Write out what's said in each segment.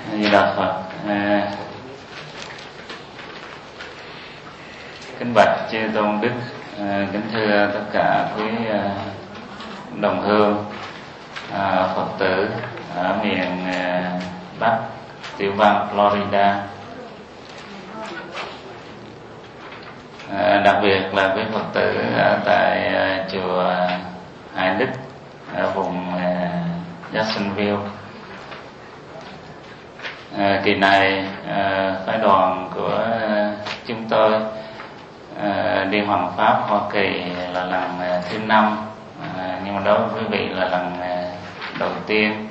Di Đà Phật. Kính bạch chư tôn đức, kính thưa tất cả quý đồng hương Phật tử ở miền Bắc tiểu bang Florida, đặc biệt là quý Phật tử ở tại chùa Hải Đức ở vùng Jacksonville. Kỳ này phái đoàn của chúng tôi đi Hoàng Pháp Hoa Kỳ là lần thứ 5, nhưng mà đối với quý vị là lần đầu tiên.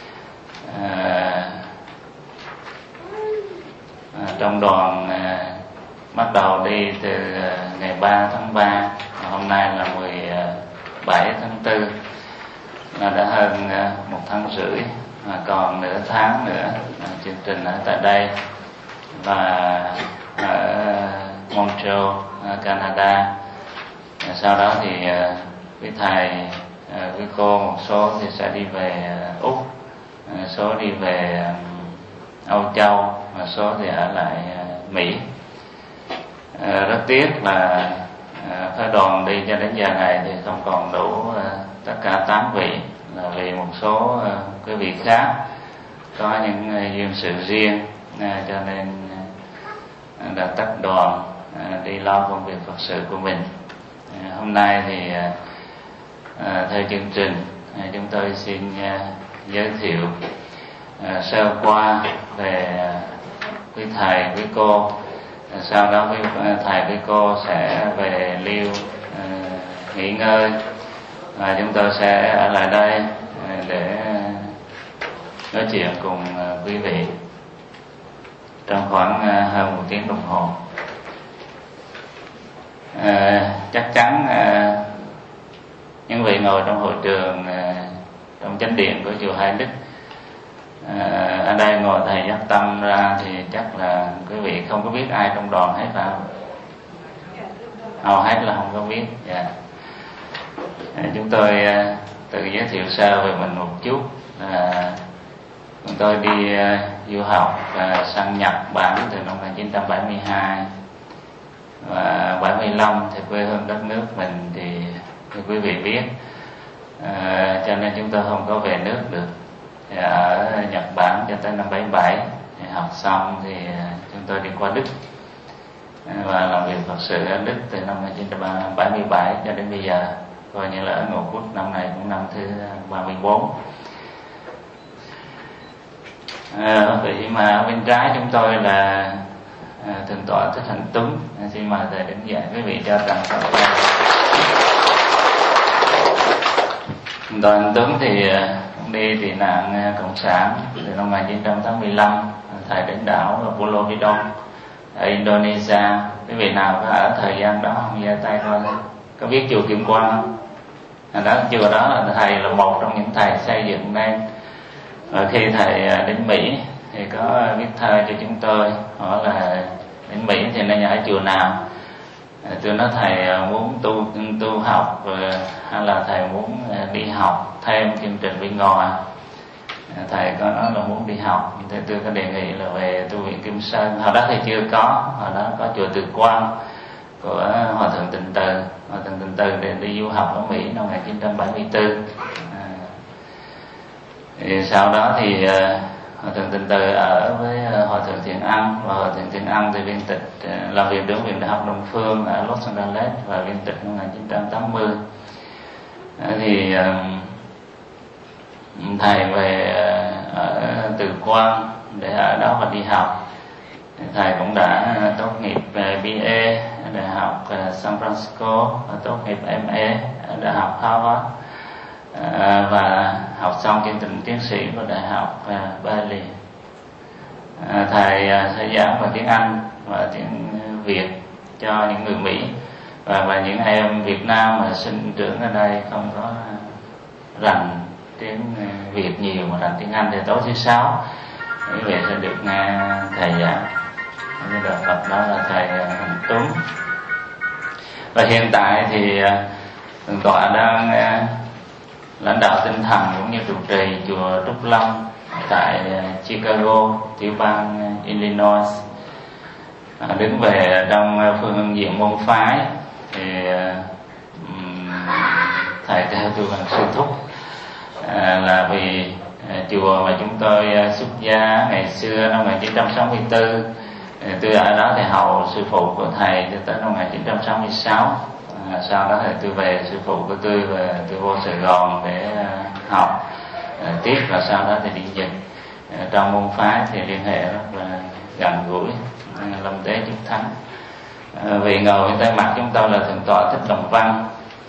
Trong đoàn bắt đầu đi từ ngày 3 tháng 3, hôm nay là 17 tháng 4, là đã hơn 1 tháng rưỡi, còn nửa tháng nữa chương trình ở tại đây và ở Montreal, Canada. Sau đó thì quý thầy, quý cô, một số thì sẽ đi về Úc, số đi về Âu Châu, và số thì ở lại Mỹ. Rất tiếc là phái đoàn đi cho đến giờ này thì không còn đủ tất cả 8 vị, là vì một số quý vị khác có những duyên sự riêng, cho nên đã tách đoàn đi lo công việc Phật sự của mình. Hôm nay thì theo chương trình, chúng tôi xin giới thiệu sơ qua về quý thầy, quý cô. Sau đó quý thầy, quý cô sẽ về lưu nghỉ ngơi, và chúng tôi sẽ ở lại đây để nói chuyện cùng quý vị trong khoảng hơn 1 tiếng đồng hồ. Chắc chắn những vị ngồi trong hội trường, trong chánh điện của chùa Hải Đức, ở đây ngồi thầy Giác Tâm ra thì chắc là quý vị không có biết ai trong đoàn hết, phải không? Hầu hết là không có biết. Yeah. Chúng tôi tự giới thiệu sơ về mình một chút. Chúng tôi đi du học sang Nhật Bản từ năm 1972, và 75 thì quê hương đất nước mình thì như quý vị biết, cho nên chúng tôi không có về nước được. Thì ở Nhật Bản cho tới năm 77 thì học xong thì chúng tôi đi qua Đức và làm việc Phật sự ở Đức từ năm 1977 cho đến bây giờ, coi như là ở Ngũ Quốc năm này cũng năm thứ 34. Vậy mà ở bên trái chúng tôi là Thượng tọa Thích Hạnh Tuấn. Xin mời thầy đứng dậy, quý vị cho tràng pháo. Thượng tọa Hạnh Tuấn thì đi tị nạn cộng sản từ năm 1985, thầy đến đảo Pulau Vidong ở Indonesia. Quý vị nào có ở thời gian đó không, giơ tay coi lên. Có biết chùa Kim Quang không? Đó, chùa đó là thầy là một trong những thầy xây dựng nên. Và khi thầy đến Mỹ thì có viết thơ cho chúng tôi hỏi là đến Mỹ thì nên ở chùa nào. Tôi nói thầy muốn tu học, hay là thầy muốn đi học thêm chương trình bên ngoài. Thầy có nói là muốn đi học, thì tôi có đề nghị là về tu viện Kim Sơn. Hồi đó thì chưa có, hồi đó có chùa Từ Quang của Hòa Thượng Tịnh Từ. Hòa Thượng Tịnh Từ để đi du học ở Mỹ năm 1974. Thì sau đó thì Hòa Thượng Tịnh Từ ở với Hòa Thượng Thiện Ân, và Hòa Thượng Thiện Ân thì viên tịch làm việc trong Viện Đại học Đông Phương ở Los Angeles và viên tịch năm 1980. Thì thầy về ở Từ Quang để ở đó và đi học. Thầy cũng đã tốt nghiệp BA ở Đại học San Francisco, và tốt nghiệp MA ở Đại học Harvard, và học xong chương trình tiến sĩ của Đại học Berkeley. Thầy sẽ giảng về tiếng Anh và tiếng Việt cho những người Mỹ, và những em Việt Nam mà sinh trưởng ở đây không có rành tiếng Việt nhiều mà rành tiếng Anh, thì tối thứ 6 quý vị sẽ được nghe thầy giảng. Như Đạo Phật đó là thầy Hạnh Tuấn. Và hiện tại thì Thượng tọa đang lãnh đạo tinh thần cũng như trụ trì chùa Trúc Lâm tại Chicago, tiểu bang Illinois. Đứng về trong phương diện môn phái thì thầy theo tôi bằng sư thúc, là vì chùa mà chúng tôi xuất gia ngày xưa năm 1964, tôi ở đó thì hầu sư phụ của thầy cho tới năm 1966. Sau đó thì tôi về sư phụ của tôi và tôi vô Sài Gòn để học tiếp, và sau đó thì đi dịch. Trong môn phái thì liên hệ rất là gần gũi. Lâm Tế Chúc Thánh. Vị ngồi bên tay mặt chúng tôi là Thượng tọa Thích Đồng Văn.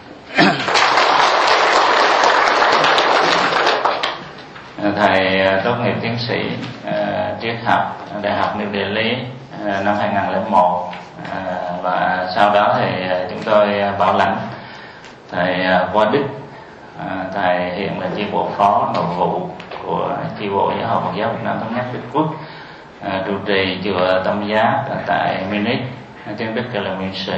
Thầy tốt nghiệp tiến sĩ triết học Đại học New Delhi năm 2001, và sau đó thì chúng tôi bảo lãnh thầy qua Đức. Thầy hiện là chi bộ phó nội vụ của chi bộ Giáo hội Phật giáo Việt Nam Thống nhất Đức Quốc, trụ trì chùa Tâm Giác tại Munich, tiếng Đức gọi là München.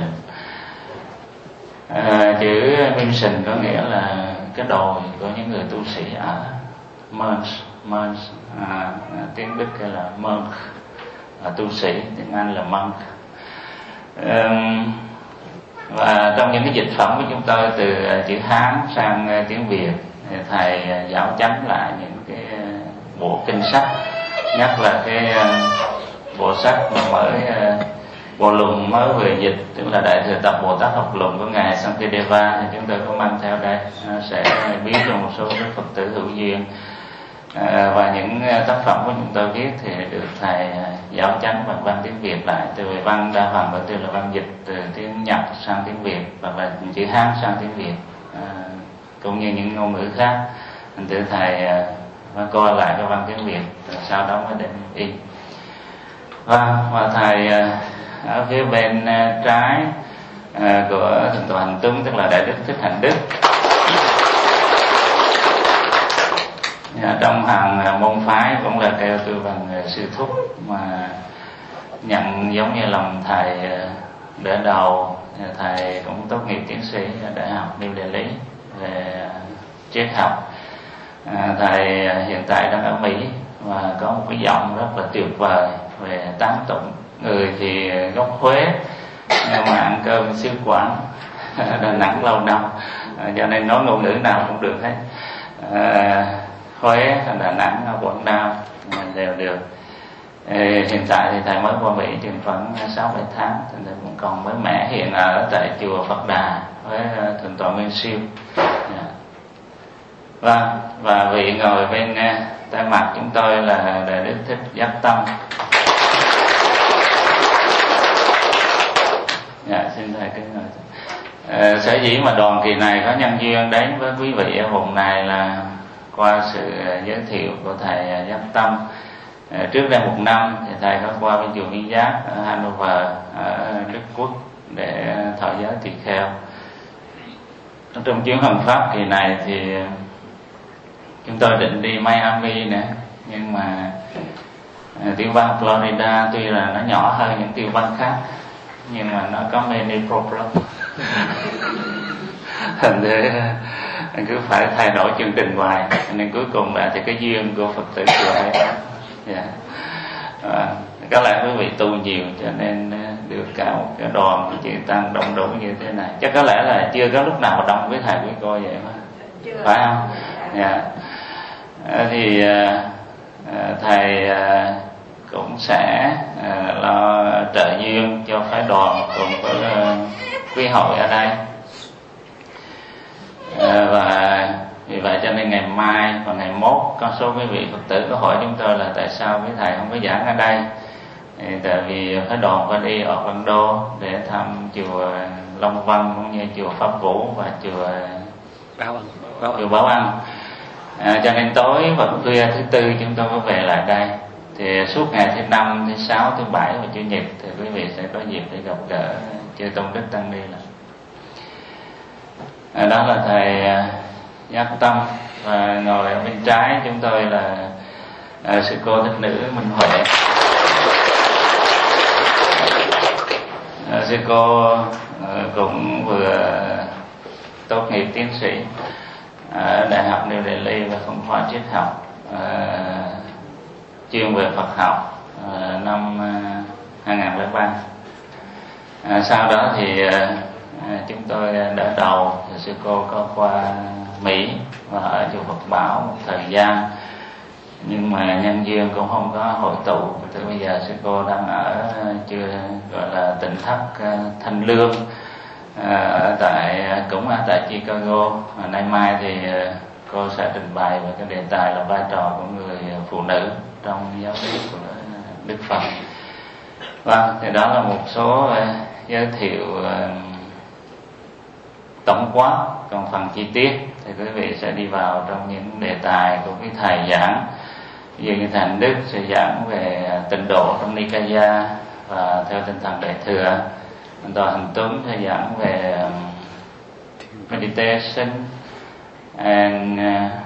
Chữ München có nghĩa là cái đồi của những người tu sĩ ở Mönch, tiếng Đức gọi là monk, tu sĩ, tiếng Anh là monk. Và trong những cái dịch phẩm của chúng tôi từ chữ Hán sang tiếng Việt, thầy giáo chánh lại những cái bộ kinh sách, nhất là cái bộ sách mà bộ luận mới vừa dịch, tức là Đại Thừa Tập Bồ Tát Học Luận của ngài Sankideva, thì chúng tôi có mang theo đây, sẽ biết cho một số các Phật tử hữu duyên. Và những tác phẩm của chúng tôi viết thì được thầy giáo chánh bằng văn tiếng Việt lại, từ văn đa phần của tôi là văn dịch từ tiếng Nhật sang tiếng Việt, hoặc là chữ Hán sang tiếng Việt, cũng như những ngôn ngữ khác. Thành thử thầy coi lại cái văn tiếng Việt, sau đó mới đem in. Và thầy ở phía bên trái của Thượng tọa Hành Tuấn, tức là Đại Đức Thích Hạnh Đức. Trong hàng môn phái cũng là kêu tôi bằng sư thúc, mà nhận giống như lòng thầy đỡ đầu. Thầy cũng tốt nghiệp tiến sĩ ở Đại học New Delhi về triết học. Thầy hiện tại đang ở Mỹ và có một cái giọng rất là tuyệt vời về tán tụng. Người thì gốc Huế nhưng mà ăn cơm xứ Quảng, Đà Nẵng lâu năm, cho nên nói ngôn ngữ nào cũng được hết. Huế, Đà Nẵng, Quảng Nam đều được. Hiện tại thì thầy mới qua Mỹ chừng khoảng 6-7 tháng, thì cũng còn mới mẻ, hiện ở tại chùa Phật Đà với Thượng tọa Nguyên Siêu. Và vị ngồi bên tay mặt chúng tôi là Đại Đức Thích Giác Tâm. Xin thầy kính mời. Sở dĩ mà đoàn kỳ này có nhân duyên đến với quý vị ở vùng này là qua sự giới thiệu của thầy Giác Tâm. Trước đây 1 năm thì thầy có qua bên chùa Viên Giác ở Hanover ở Đức Quốc để thọ giới tỳ kheo. Trong chuyến hành pháp kỳ này thì chúng tôi định đi Miami nữa, nhưng mà tiểu bang Florida tuy là nó nhỏ hơn những tiểu bang khác, nhưng mà nó có many problem. Thành thế cứ phải thay đổi chương trình hoài, nên cuối cùng là thì cái duyên của Phật tử chùa ấy. Có lẽ quý vị tu nhiều cho nên được cả một cái đoàn chị tăng đông đủ như thế này. Chắc có lẽ là chưa có lúc nào đông với thầy quý cô vậy mà, phải không? Thì thầy cũng sẽ lo trợ duyên cho phái đoàn cùng với quý hội ở đây. Và vì vậy cho nên ngày mai và ngày mốt có số quý vị Phật tử có hỏi chúng tôi là tại sao quý thầy không có giảng ở đây. Tại vì phái đoàn phải đi Orlando để thăm chùa Long Văn cũng như chùa Pháp Vũ và chùa Bảo Ân. Cho nên tối và khuya thứ Tư chúng tôi có về lại đây. Thì suốt ngày thứ Năm, thứ Sáu, thứ Bảy và Chủ nhật thì quý vị sẽ có dịp để gặp gỡ chư Tôn Đức Tăng Ni là. Đó là thầy Giác Tâm. Và ngồi ở bên trái chúng tôi là sư cô Thích Nữ Minh Huệ. Sư cô cũng vừa tốt nghiệp tiến sĩ ở Đại học New Delhi và cũng khoa triết học chuyên về Phật học năm 2003. Sau đó thì chúng tôi đỡ đầu thì sư cô có qua Mỹ và ở chùa Phật Bảo một thời gian, nhưng mà nhân duyên cũng không có hội tụ. Từ bây giờ sư cô đang ở chưa gọi là tỉnh thất Thanh Lương, cũng ở tại Chicago. Nay mai thì cô sẽ trình bày về cái đề tài là vai trò của người phụ nữ trong giáo lý của Đức Phật. Vâng, thì đó là một số giới thiệu tổng quát. Còn phần chi tiết thì quý vị sẽ đi vào trong những đề tài của cái thầy giảng. Ví dụ như thầy Hạnh Đức sẽ giảng về tịnh độ trong Nikaya và theo tinh thần Đại thừa. Toàn Hành Tuấn sẽ giảng về meditation and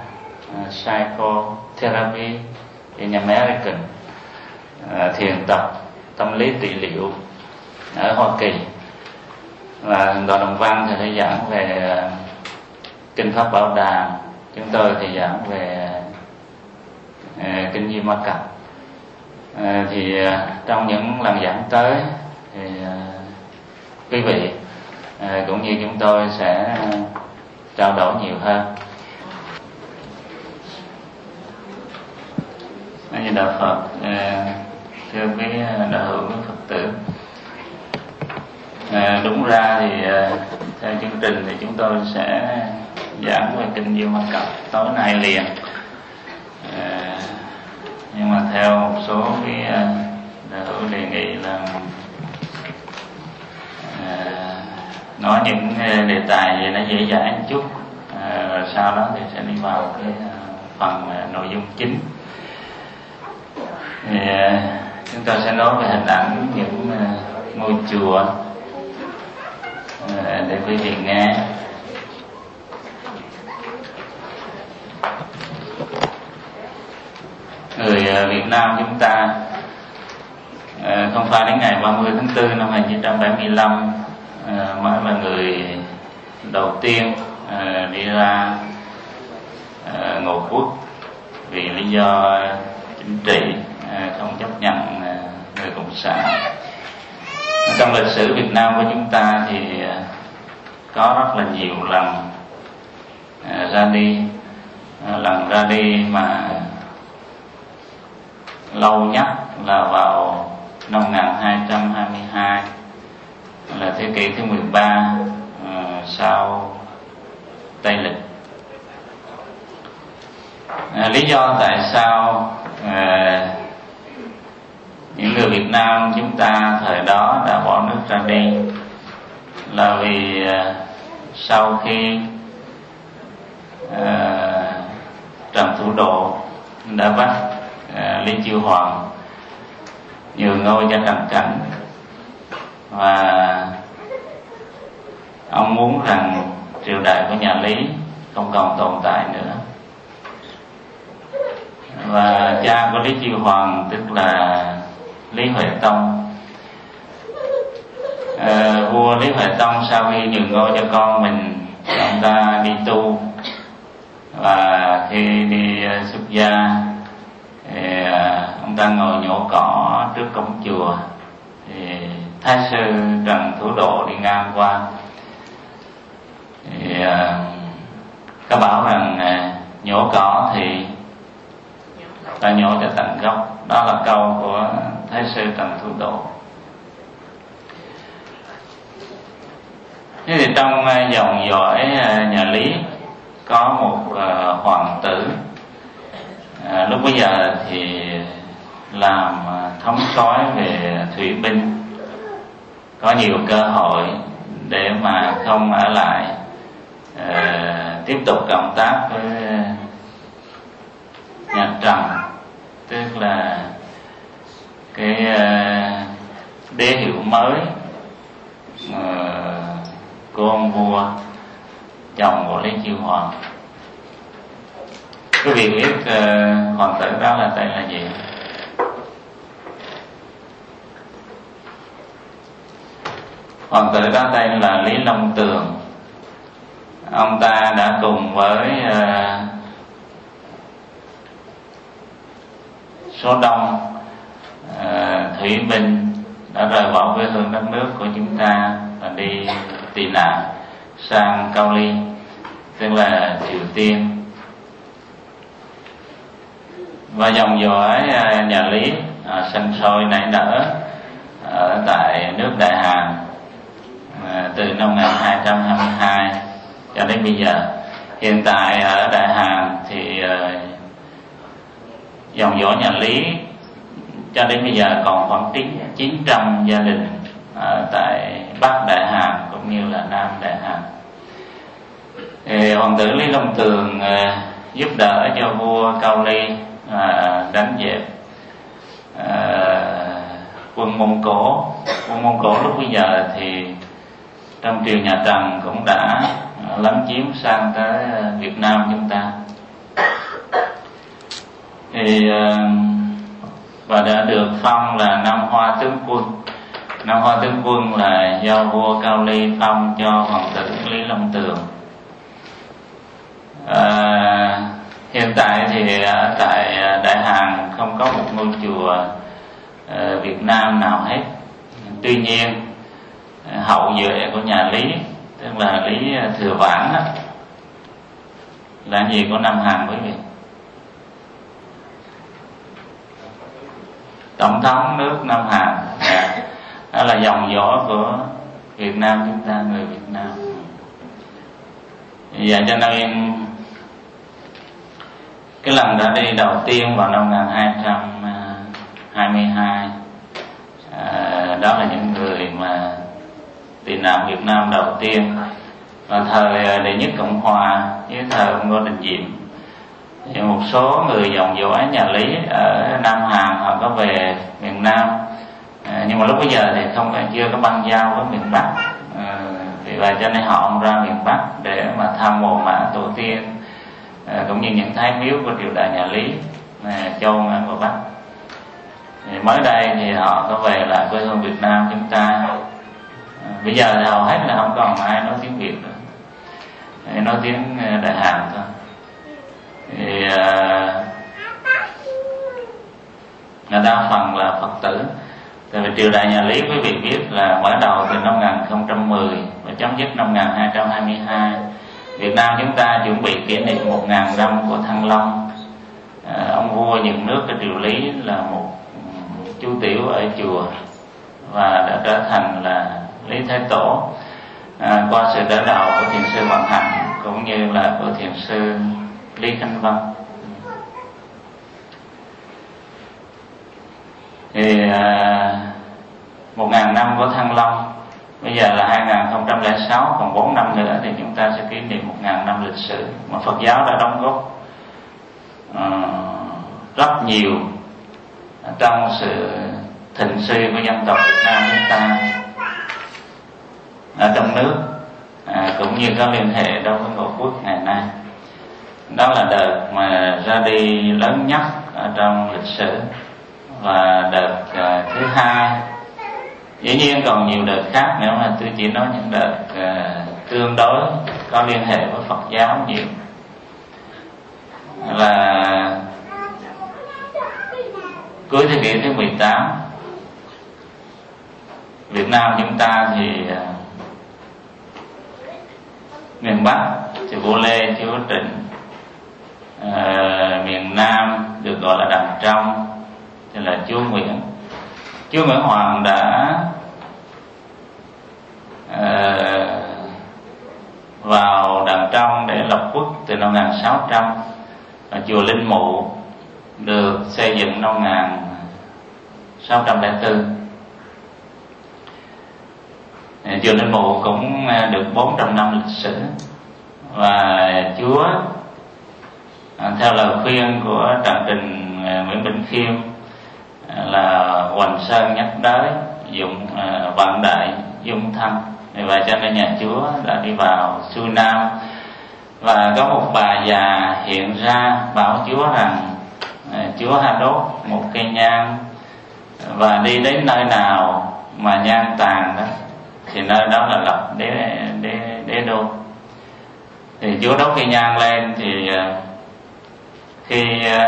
psychotherapy in American, thiền tập tâm lý trị liệu ở Hoa Kỳ. Và Đoàn Đồng Văn thì sẽ giảng về kinh Pháp Bảo Đàm. Chúng tôi thì giảng về kinh Di Ma Cật. Thì trong những lần giảng tới thì quý vị cũng như chúng tôi sẽ trao đổi nhiều hơn. Như Đạo Phật, thưa quý đạo hữu quý Phật tử, đúng ra thì theo chương trình thì chúng tôi sẽ giảng về kinh Di Ma Cật tối nay liền, nhưng mà theo một số cái đạo hữu đề nghị là nói những đề tài gì nó dễ dãi một chút, rồi sau đó thì sẽ đi vào cái phần nội dung chính. Thì chúng ta sẽ nói về hình ảnh những ngôi chùa để quý vị nghe. Người Việt Nam chúng ta không phải đến ngày 30 tháng 4 năm 1975 mới là người đầu tiên đi ra ngộ quốc vì lý do chính trị, không chấp nhận người cộng sản. Trong lịch sử Việt Nam của chúng ta thì có rất là nhiều lần ra đi. Lần ra đi mà lâu nhất là vào năm 1222, là thế kỷ thứ 13 sau Tây Lịch. Lý do tại sao những người Việt Nam chúng ta thời đó đã bỏ nước ra đi là vì sau khi Trần Thủ Độ đã bắt Lý Chiêu Hoàng nhường ngôi cho Trần Cảnh, và ông muốn rằng triều đại của nhà Lý không còn tồn tại nữa. Và cha của Lý Chiêu Hoàng tức là Lý Huệ Tông, vua Lý Huệ Tông sau khi nhường ngôi cho con mình, ông ta đi tu, và khi đi xuất gia thì ông ta ngồi nhổ cỏ trước cổng chùa, thì Thái sư Trần Thủ Độ đi ngang qua, thì có bảo rằng nhổ cỏ thì ta nhổ cho tận gốc. Đó là câu của Thái sư Trần Thủ Độ. Thế thì trong dòng dõi nhà Lý có một hoàng tử, lúc bấy giờ thì làm thống soái về thủy binh, có nhiều cơ hội để mà không ở lại tiếp tục cộng tác với nhà Trần, tức là cái đế hiệu mới của ông vua chồng của Lý Chiêu Hoàng. Quý vị biết hoàng tử đó là tên là gì? Hoàng tử đó tên là Lý Long Tường. ông ta đã cùng với số đông thủy binh đã rời bỏ quê hương đất nước của chúng ta và đi tị nạn sang Cao Ly, tức là Triều Tiên. Và dòng dõi nhà Lý sinh sôi nảy nở ở tại nước Đại Hàn từ năm 1222 cho đến bây giờ. Hiện tại ở Đại Hàn thì dòng dõi nhà Lý cho đến bây giờ còn khoảng 900 gia đình ở tại Bắc Đại Hàn cũng như là Nam Đại Hàn. Thì hoàng tử Lý Long Tường giúp đỡ cho vua Cao Ly đánh dẹp quân Mông Cổ. Quân Mông Cổ lúc bây giờ thì trong triều nhà Trần cũng đã lấn chiếm sang tới Việt Nam chúng ta. Thì và đã được phong là Nam Hoa tướng quân. Nam Hoa tướng quân là do vua Cao Ly phong cho hoàng tử Lý Long Tường. Hiện tại thì ở tại Đại Hàn không có một ngôi chùa Việt Nam nào hết. Tuy nhiên hậu duệ của nhà Lý, tức là Lý Thừa Vãn đó, là gì của Nam Hàn quý vị? Tổng thống nước Nam Hàn. Đó là dòng dõi của Việt Nam chúng ta, người Việt Nam. Vậy cho nên cái lần ra đi đầu tiên vào năm 1222, đó là những người mà tị nạn Việt Nam đầu tiên. Và thời đệ nhất Cộng Hòa với thời ông Ngô Đình Diệm thì một số người dòng dõi nhà Lý ở Nam Hàn họ có về miền Nam, nhưng mà lúc bây giờ thì chưa có băng giao với miền Bắc. Vì vậy cho nên họ không ra miền Bắc để mà thăm mồ mả tổ tiên, cũng như những thái miếu của triều đại nhà Lý chôn ở ngoài Bắc. Thì mới đây thì họ có về lại quê hương Việt Nam chúng ta. Bây giờ thì hầu hết là không còn ai nói tiếng Việt nữa, nói tiếng Đại Hàn thôi. Thì đa phần là Phật tử. Tại vì triều đại nhà Lý quý vị biết là mở đầu từ năm 1010 và chấm dứt năm 1222. Việt Nam chúng ta chuẩn bị kỷ niệm 1000 năm của Thăng Long. Ông vua dựng nước ở triều Lý là một chú tiểu ở chùa và đã trở thành là Lý Thái Tổ qua sự đỡ đầu của thiền sư Hoàng Hằng cũng như là của thiền sư Lý Khánh Văn. Thì 1000 năm của Thăng Long, bây giờ là 2006, còn 4 năm nữa thì chúng ta sẽ kỷ niệm 1000 năm lịch sử mà Phật giáo đã đóng góp rất nhiều trong sự thịnh suy của dân tộc Việt Nam chúng ta ở trong nước, cũng như có liên hệ đối với Ngũ Quốc ngày nay. Đó là đợt mà ra đi lớn nhất ở trong lịch sử và đợt thứ hai. Dĩ nhiên còn nhiều đợt khác nữa mà tôi chỉ nói những đợt tương đối có liên hệ với Phật giáo nhiều. Là cuối thế kỷ thứ 18, Việt Nam chúng ta thì miền Bắc thì vua Lê Chúa Trịnh, miền Nam được gọi là Đằng Trong thì là Chúa Nguyễn. Chúa Nguyễn Hoàng đã vào Đằng Trong để lập quốc từ năm 1600, và chùa Linh Mụ được xây dựng năm 1604. Chùa Linh Mụ cũng được 400 năm lịch sử. Và Chúa theo lời khuyên của Trạng Trình Nguyễn Bỉnh Khiêm là Hoành Sơn nhất đới, dụng vạn đại dung thân. Vì vậy cho nên nhà Chúa đã đi vào xuôi Nam, và có một bà già hiện ra bảo Chúa rằng Chúa ha đốt một cây nhang, và đi đến nơi nào mà nhang tàn đó thì nơi đó là lập đế đô. Thì Chúa đốt cây nhang lên thì khi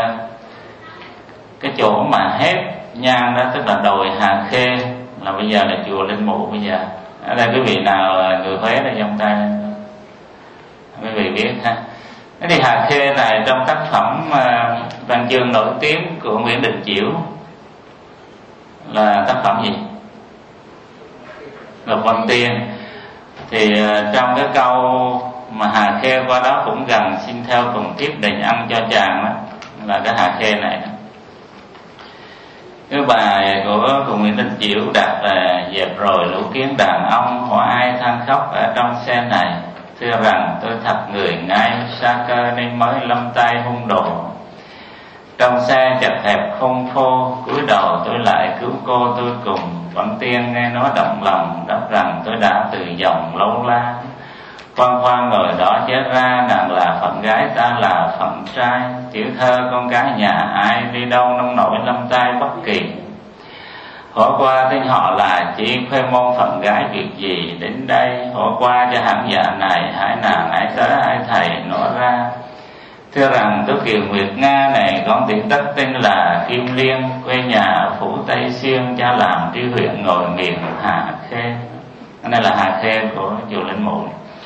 cái chỗ mà hết nhang đó, tức là đồi Hà Khê, là bây giờ là chùa Linh Mụ. Bây giờ ở đây quý vị nào người Huế đây giông tay quý vị biết ha. Thế thì Hà Khê này trong tác phẩm văn chương nổi tiếng của Nguyễn Đình Chiểu là tác phẩm gì? Ngọc Văn Tiên. Thì trong cái câu mà Hà Khê qua đó cũng gần, xin theo cùng tiếp đền ăn cho chàng đó, là cái Hà Khê này đó. Cái bài của Nguyễn Đình Chiểu đặt là: dẹp rồi lũ kiến đàn ông, hỏi ai than khóc ở trong xe này, thưa rằng tôi thật người ngay xa cơ nên mới lâm tay hung đồ. Trong xe chật hẹp không phô, cúi đầu tôi lại cứu cô tôi cùng. Vẫn Tiên nghe nói động lòng, đáp rằng tôi đã từ dòng lâu la. Khoan khoan ngồi đó chết ra, nàng là phận gái ta là phận trai. Tiểu thơ con cái nhà ai, đi đâu nông nổi lâm tay bất kỳ. Hỏi qua tên họ là chỉ, khoe môn phận gái việc gì đến đây. Hỏi qua cho hẳn dạ này, hãy nàng hãy tớ hãy thầy nói ra. Thưa rằng tôi Kiều Nguyệt Nga này, con tiểu tất tên là Kim Liên, quê nhà ở phủ Tây Xuyên, cha làm tri huyện ngồi miền Hà Khê. Cái này là Hà Khê của chùa Linh Mụ.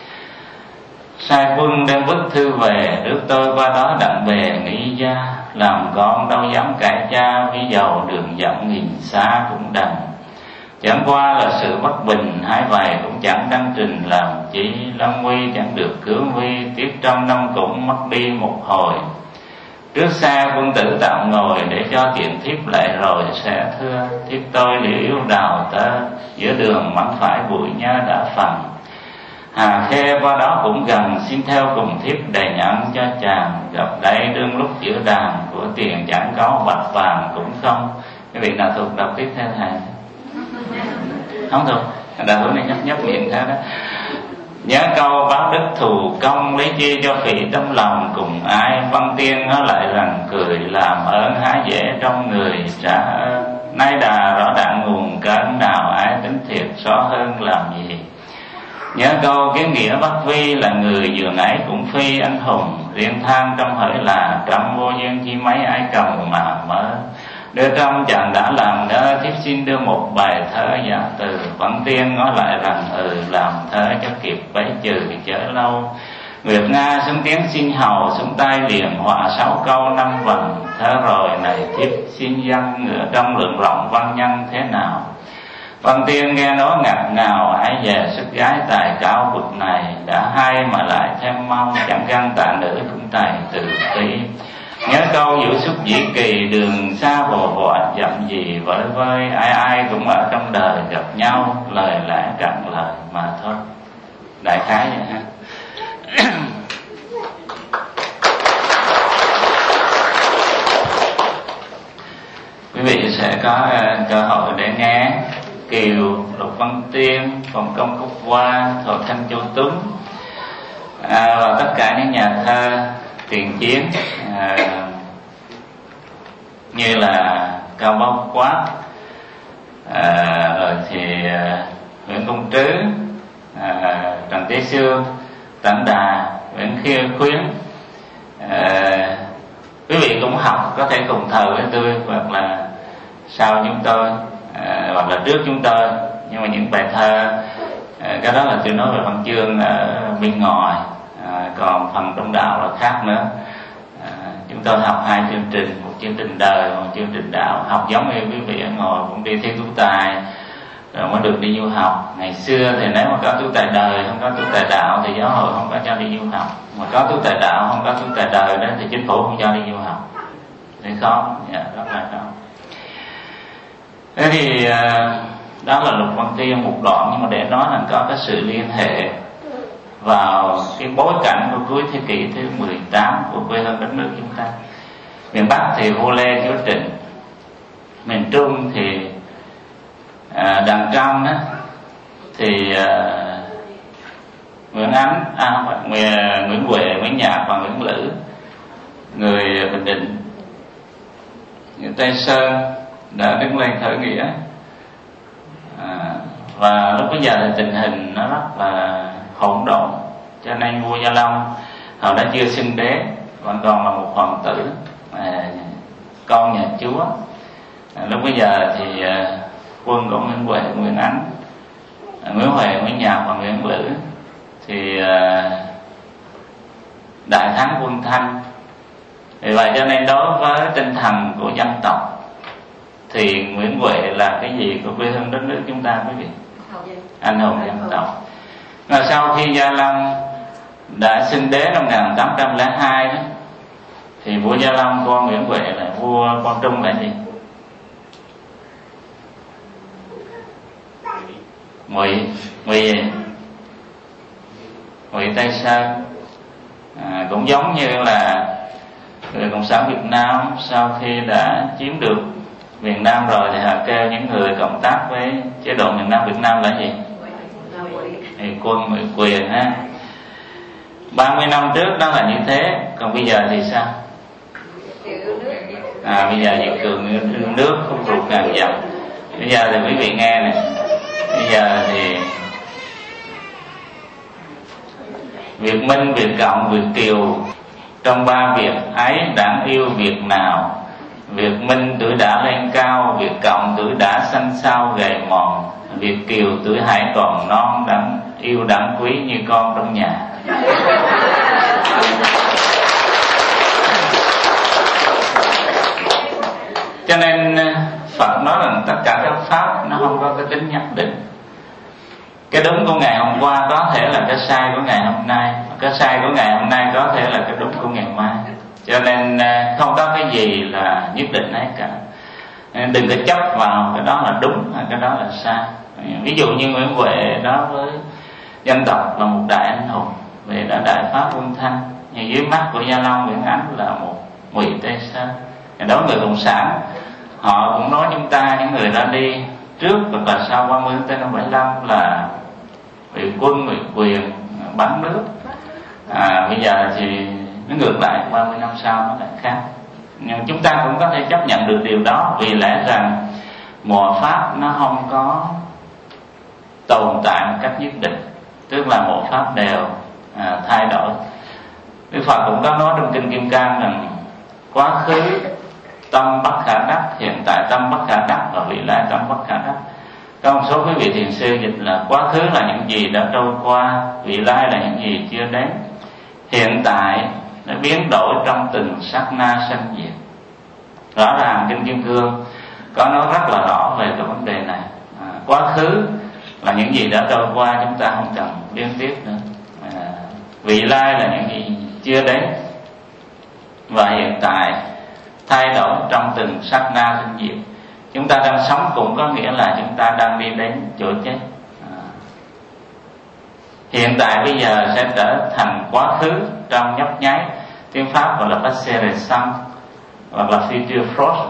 Sai quân đem bức thư về, rước tôi qua đó đặng về nghĩ ra. Làm con đâu dám cãi cha, ví dầu đường dẫn nghìn xa cũng đành. Chẳng qua là sự bất bình, hai vài cũng chẳng đăng trình làm chi. Lâm nguy chẳng được cứu nguy, tiếc trong năm cũng mất đi một hồi. Trước xa quân tử tạm ngồi, để cho tiện thiếp lại rồi sẽ thưa. Thiếp tôi liễu đào tơ, giữa đường mắng phải bụi nhớ đã phần. Hà Khê qua đó cũng gần, xin theo cùng thiếp đầy nhẫn cho chàng. Gặp đây đương lúc giữa đàn, của tiền chẳng có bạch vàng cũng không. Cái vị nào thuộc đọc tiếp theo thầy? Không thuộc, đạo hữu này nhấp miệng thế đó. Nhớ câu báo đức thù công, lấy chi cho phỉ tâm lòng cùng ai. Văn Tiên nó lại rằng cười, làm ơn há dễ trong người trả ơn. Nay đà rõ đặng nguồn cơn, nào ai tính thiệt rõ hơn làm gì. Nhớ câu kiến nghĩa Bắc Vi, là người giường ấy cũng phi anh hùng. Riêng than trong hỡi là, trăm vô duyên chi mấy ai cầm mà mơ. Đưa trong chàng đã làm đó, thiếp xin đưa một bài thơ giả từ. Văn Tiên nói lại rằng làm thơ cho kịp bấy trừ chớ lâu. Nguyệt Nga xuống tiếng xin hầu, xuống tay liền họa 6 câu 5 vần. Thơ rồi này thiếp xin văn, ngựa trong lượng rộng văn nhân thế nào. Văn Tiên nghe nói ngặt ngào, hãy về sức gái tài cao bực này. Đã hay mà lại thêm mau, chẳng găng tạ nữ cũng tài từ tí. Nhớ câu vũ xúc dĩ kỳ, đường xa bồ vọt dặm gì vơi vơi. Ai ai cũng ở trong đời gặp nhau, lời lẽ cạn lời mà thôi. Đại khái vậy ha. Quý vị sẽ có cơ hội để nghe Kiều, Lục Văn Tiên, Phòng Công Cúc Hoa, Thọ Thanh Châu Tuấn và tất cả những nhà thơ tiền chiến như là Cao Bao Quát, rồi thì Nguyễn Công Trứ, Trần Tế Sương, Tấn Đà, Nguyễn Khuyến. Quý vị cũng học, có thể cùng thời với tôi hoặc là sau chúng tôi, hoặc là trước chúng tôi. Nhưng mà những bài thơ, cái đó là tôi nói về văn chương ở bên ngoài, còn phần trong đạo là khác nữa. Chúng tôi học 2 chương trình, một chương trình đời, một chương trình đạo. Học giống như quý vị ở ngoài cũng đi thi tú tài rồi mới được đi du học. Ngày xưa thì nếu mà có tú tài đời, không có tú tài đạo thì giáo hội không có cho đi du học. Mà có tú tài đạo, không có tú tài đời đó thì chính phủ không cho đi du học. Thì khó, rất là khó. Thế thì đó là Lục Văn Tiên một đoạn, nhưng mà để nói là có cái sự liên hệ vào cái bối cảnh của cuối thế kỷ thứ 18 của quê hương đất nước chúng ta. Miền Bắc thì Vua Lê Chúa Trịnh, miền Trung thì đằng trong đó thì Nguyễn Ánh, Nguyễn Huệ, Nguyễn Nhạc và Nguyễn Lữ, người Bình Định. Người Tây Sơn đã đứng lên khởi nghĩa, và lúc bây giờ thì tình hình nó rất là hỗn độn, cho nên vua Gia Long họ đã chưa xưng đế, còn là một hoàng tử, con nhà chúa. Lúc bây giờ thì quân của Nguyễn Huệ, Nguyễn Ánh, Nguyễn Huệ, Nguyễn Nhạc và Nguyễn Lữ thì đại thắng quân Thanh. Vì vậy cho nên đối với tinh thần của dân tộc thì Nguyễn Huệ là cái gì của quê hương đất nước chúng ta quý vị? Anh hùng dân tộc. Và sau khi Gia Long đã xưng đế năm 1802 đó, thì vua Gia Long con Nguyễn Huệ là vua Quang Trung là gì? Ngụy Tây Sơn. Cũng giống như là người Cộng sản Việt Nam sau khi đã chiếm được miền Nam rồi thì họ kêu những người cộng tác với chế độ miền Nam Việt Nam là gì? Quân Ngụy Quyền ha. 30 năm trước đó là như thế, còn bây giờ thì sao? Bây giờ Việt cường yêu nước không ruột ngàn dặm. Bây giờ thì quý vị nghe này, bây giờ thì Việt Minh, Việt Cộng, Việt Kiều, trong ba Việt ấy đáng yêu Việt nào? Việt Minh tuổi đã lên cao, Việt Cộng tuổi đã xanh xao gầy mòn, Việt Kiều tuổi hãy còn non, đáng yêu đáng quý như con trong nhà. Cho nên Phật nói rằng tất cả các pháp nó không có cái tính nhất định. Cái đúng của ngày hôm qua có thể là cái sai của ngày hôm nay, cái sai của ngày hôm nay có thể là cái đúng của ngày mai. Cho nên không có cái gì là nhất định hết cả. Đừng có chấp vào cái đó là đúng hay cái đó là sai. Ví dụ như Nguyễn Huệ đó với dân tộc là một đại anh hùng vì đã đại phá quân Thanh, nhưng dưới mắt của Gia Long, Nguyễn Ánh là một Ngụy Tây Sơn. Đó người cộng sản họ cũng nói chúng ta, những người đã đi trước hoặc là sau 30 tháng 4 năm 75 là bị quân, bị quyền bắn nước. Bây giờ thì nó ngược lại, 30 năm sau nó lại khác. Nhưng chúng ta cũng có thể chấp nhận được điều đó, vì lẽ rằng mọi pháp nó không có tồn tại một cách nhất định, tức là mọi pháp đều thay đổi. Đức Phật cũng có nói trong Kinh Kim Cang rằng quá khứ tâm bất khả đắc, hiện tại tâm bất khả đắc và vị lai tâm bất khả đắc. Có một số quý vị thiền sư dịch là quá khứ là những gì đã trôi qua, vị lai là những gì chưa đến, hiện tại nó biến đổi trong từng sát na sanh diệt. Rõ ràng Kinh Kim Cương có nói rất là rõ về cái vấn đề này. Quá khứ là những gì đã trôi qua, chúng ta không cần biến tiếp nữa. Vị lai là những gì chưa đến, và hiện tại thay đổi trong từng sát na sinh diệt. Chúng ta đang sống cũng có nghĩa là chúng ta đang đi đến chỗ chết. Hiện tại bây giờ sẽ trở thành quá khứ trong nhấp nháy. Tiếng Pháp gọi là passé récent hoặc là futur proche.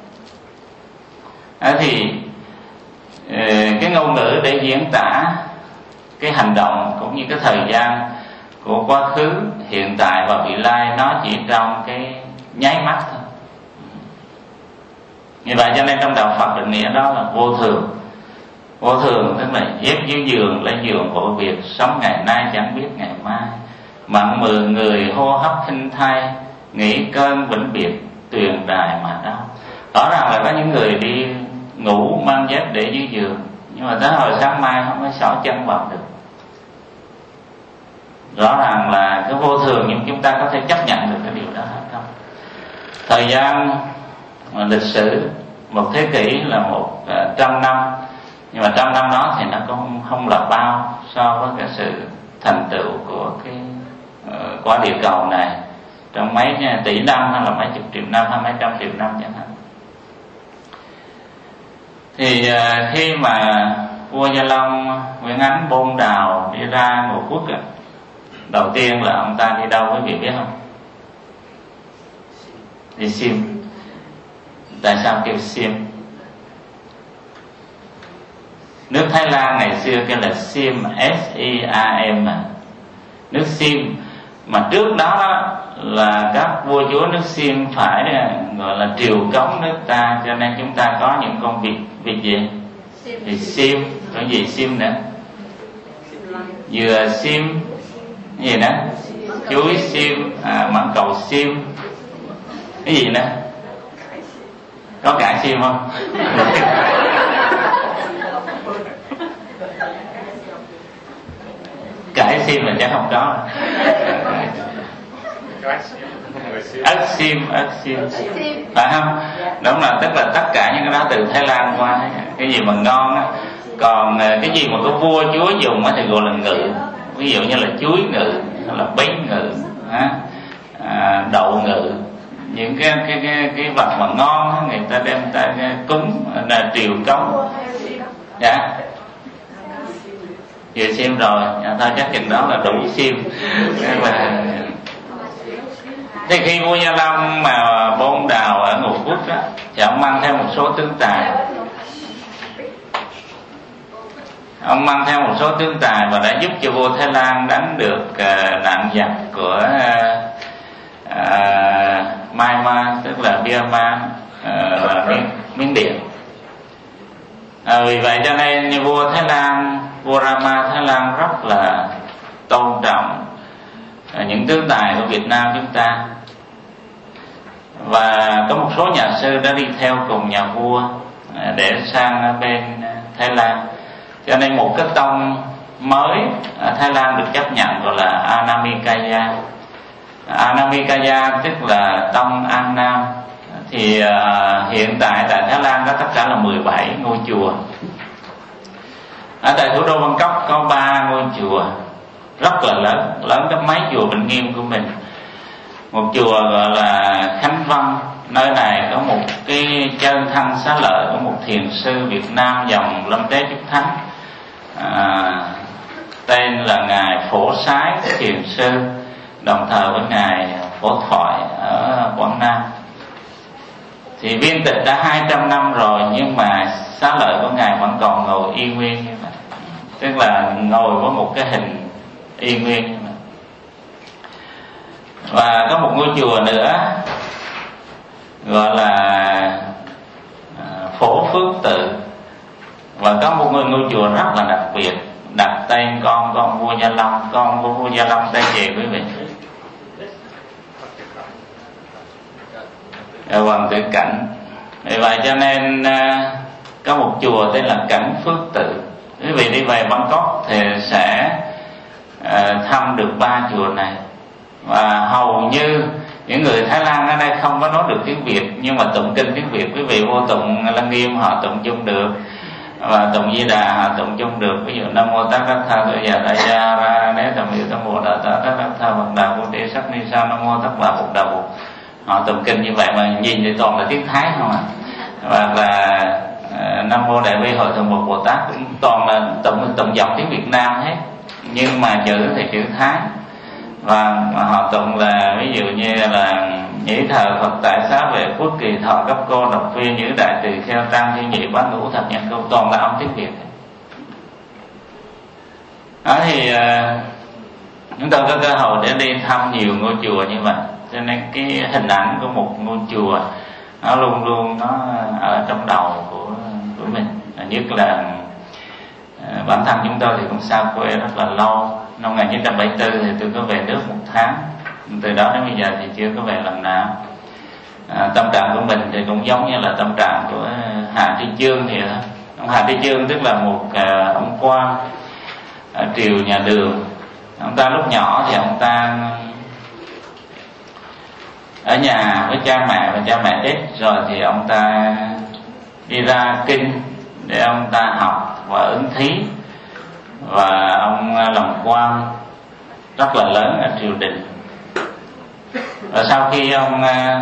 Thì cái ngôn ngữ để diễn tả cái hành động cũng như cái thời gian của quá khứ, hiện tại và vị lai nó chỉ trong cái nháy mắt thôi. Như vậy cho nên trong đạo Phật định nghĩa đó là vô thường. Vô thường tức là dép dưới giường lấy giường của việc, sống ngày nay chẳng biết ngày mai, mặn mừ người hô hấp khinh thai, nghĩ cơn vĩnh biệt tuyền đài mà đau. Rõ ràng là có những người đi ngủ mang dép để dưới giường, nhưng mà tới hồi sáng mai không có xỏ chân vào được. Rõ ràng là cái vô thường, nhưng chúng ta có thể chấp nhận được cái điều đó hay không? Thời gian lịch sử một thế kỷ là 100 năm, nhưng mà 100 năm đó thì nó cũng không là bao so với cái sự thành tựu của cái quả địa cầu này trong mấy tỷ năm hay là mấy chục triệu năm hay mấy trăm triệu năm chẳng hạn. Thì khi mà vua Gia Long Nguyễn Ánh bôn đào đi ra Ngũ Quốc, đầu tiên là ông ta đi đâu quý vị biết không? Đi Sim. Tại sao kêu Sim? Nước Thái Lan ngày xưa kêu là Sim, S-I-A-M, nước Sim. Mà trước đó là các vua chúa nước Sim phải gọi là triều cống nước ta, cho nên chúng ta có những con vịt gì? Vịt Sim, có gì Sim nữa? Dừa Sim, Cái gì nữa? Chuối xiêm, mãng cầu xiêm. Cái gì nữa? Có cải xiêm không? Cải xiêm là chắc không có. Ớt xiêm phải không? Đúng là tức là tất cả những cái đó từ Thái Lan qua. Cái gì mà ngon á. Còn cái gì mà có vua chúa dùng á thì gọi là ngự. Ví dụ như là chuối ngự, hay là bánh ngự, đậu ngự. Những cái vật mà ngon á, người ta đem ta cúng là triều cống. Dạ vừa xem rồi, thôi chắc chừng đó là đủ xiêm. Thì khi vua Gia Long mà bôn đào ở Ngũ Quốc đó, thì ông mang theo một số tướng tài. Ông mang theo một số tướng tài và đã giúp cho vua Thái Lan đánh được nạn giặc của Myanmar, tức là Myanmar và Miến Điện. Vì vậy cho nên vua Thái Lan, vua Rama Thái Lan rất là tôn trọng những tướng tài của Việt Nam chúng ta. Và có một số nhà sư đã đi theo cùng nhà vua để sang bên Thái Lan. Cho nên một cái tông mới ở Thái Lan được chấp nhận gọi là Anamikaya. Anamikaya tức là tông An Nam. Thì hiện tại Thái Lan có tất cả là 17 ngôi chùa. Ở tại thủ đô Bangkok có 3 ngôi chùa rất là lớn gấp mấy chùa Bình Nghiêm của mình. Một chùa gọi là Khánh Văn, nơi này có một cái chân thân xá lợi của một thiền sư Việt Nam dòng Lâm Tế Trúc Thánh, tên là ngài Phổ Sái thiền sư, đồng thời với ngài Phổ Thoại ở Quảng Nam. Thì viên tịch đã 200 năm rồi, nhưng mà xá lợi của ngài vẫn còn ngồi y nguyên như vậy, tức là ngồi với một cái hình y nguyên như vậy. Và có một ngôi chùa nữa gọi là Phổ Phước Tự. Và có một ngôi chùa rất là đặc biệt, đặt tên con vua Gia Long, con của vua Gia Long tên gì quý vị? Hoàng Tử Cảnh. Vì vậy cho nên có một chùa tên là Cảnh Phước Tự. Quý vị đi về Bangkok thì sẽ thăm được 3 chùa này. Và hầu như những người Thái Lan ở đây không có nói được tiếng Việt, nhưng mà tụng kinh tiếng Việt. Quý vị vô tụng Lăng Nghiêm họ tụng chung được, và tụng Di Đà họ tụng chung được. Ví dụ Nam Mô Tát Đắc Tha Tự Già Đại Gia Ra Đế Tam Hiệu Tam Bồ Đà Tát Đắc Tha Phật Đà Vô Đế Sắc Ni Sa Nam Mô Tát Bà Phật Đà Bồ. Họ tụng kinh như vậy mà nhìn thì toàn là tiếng Thái không à. Và là Nam Mô Đại Bi Hội Thượng Bồ Bồ Tát cũng toàn là tụng dòng tiếng Việt Nam hết, nhưng mà chữ thì chữ Thái. Và họ tụng là ví dụ như là nhĩ thờ Phật tại xá về quốc kỳ thọ cấp cô độc viên nhữ đại từ kheo tăng thiên nhị bát ngũ thập nhật câu, toàn là âm tiếng Việt. Đó thì chúng tôi có cơ hội để đi thăm nhiều ngôi chùa như vậy, cho nên cái hình ảnh của một ngôi chùa nó luôn luôn nó ở trong đầu của mình. Nhất là bản thân chúng tôi thì cũng xa quê rất là lâu. Năm 1974 thì tôi có về nước 1 tháng, từ đó đến bây giờ thì chưa có về lần nào. Tâm trạng của mình thì cũng giống như là tâm trạng của Hà Tri Chương thì ông Hà Tri Chương tức là một ông quan ở triều nhà Đường. Ông ta lúc nhỏ thì ông ta ở nhà với cha mẹ, và cha mẹ chết rồi thì ông ta đi ra kinh để ông ta học và ứng thí. Và ông làm quan rất là lớn ở triều đình. Và sau khi ông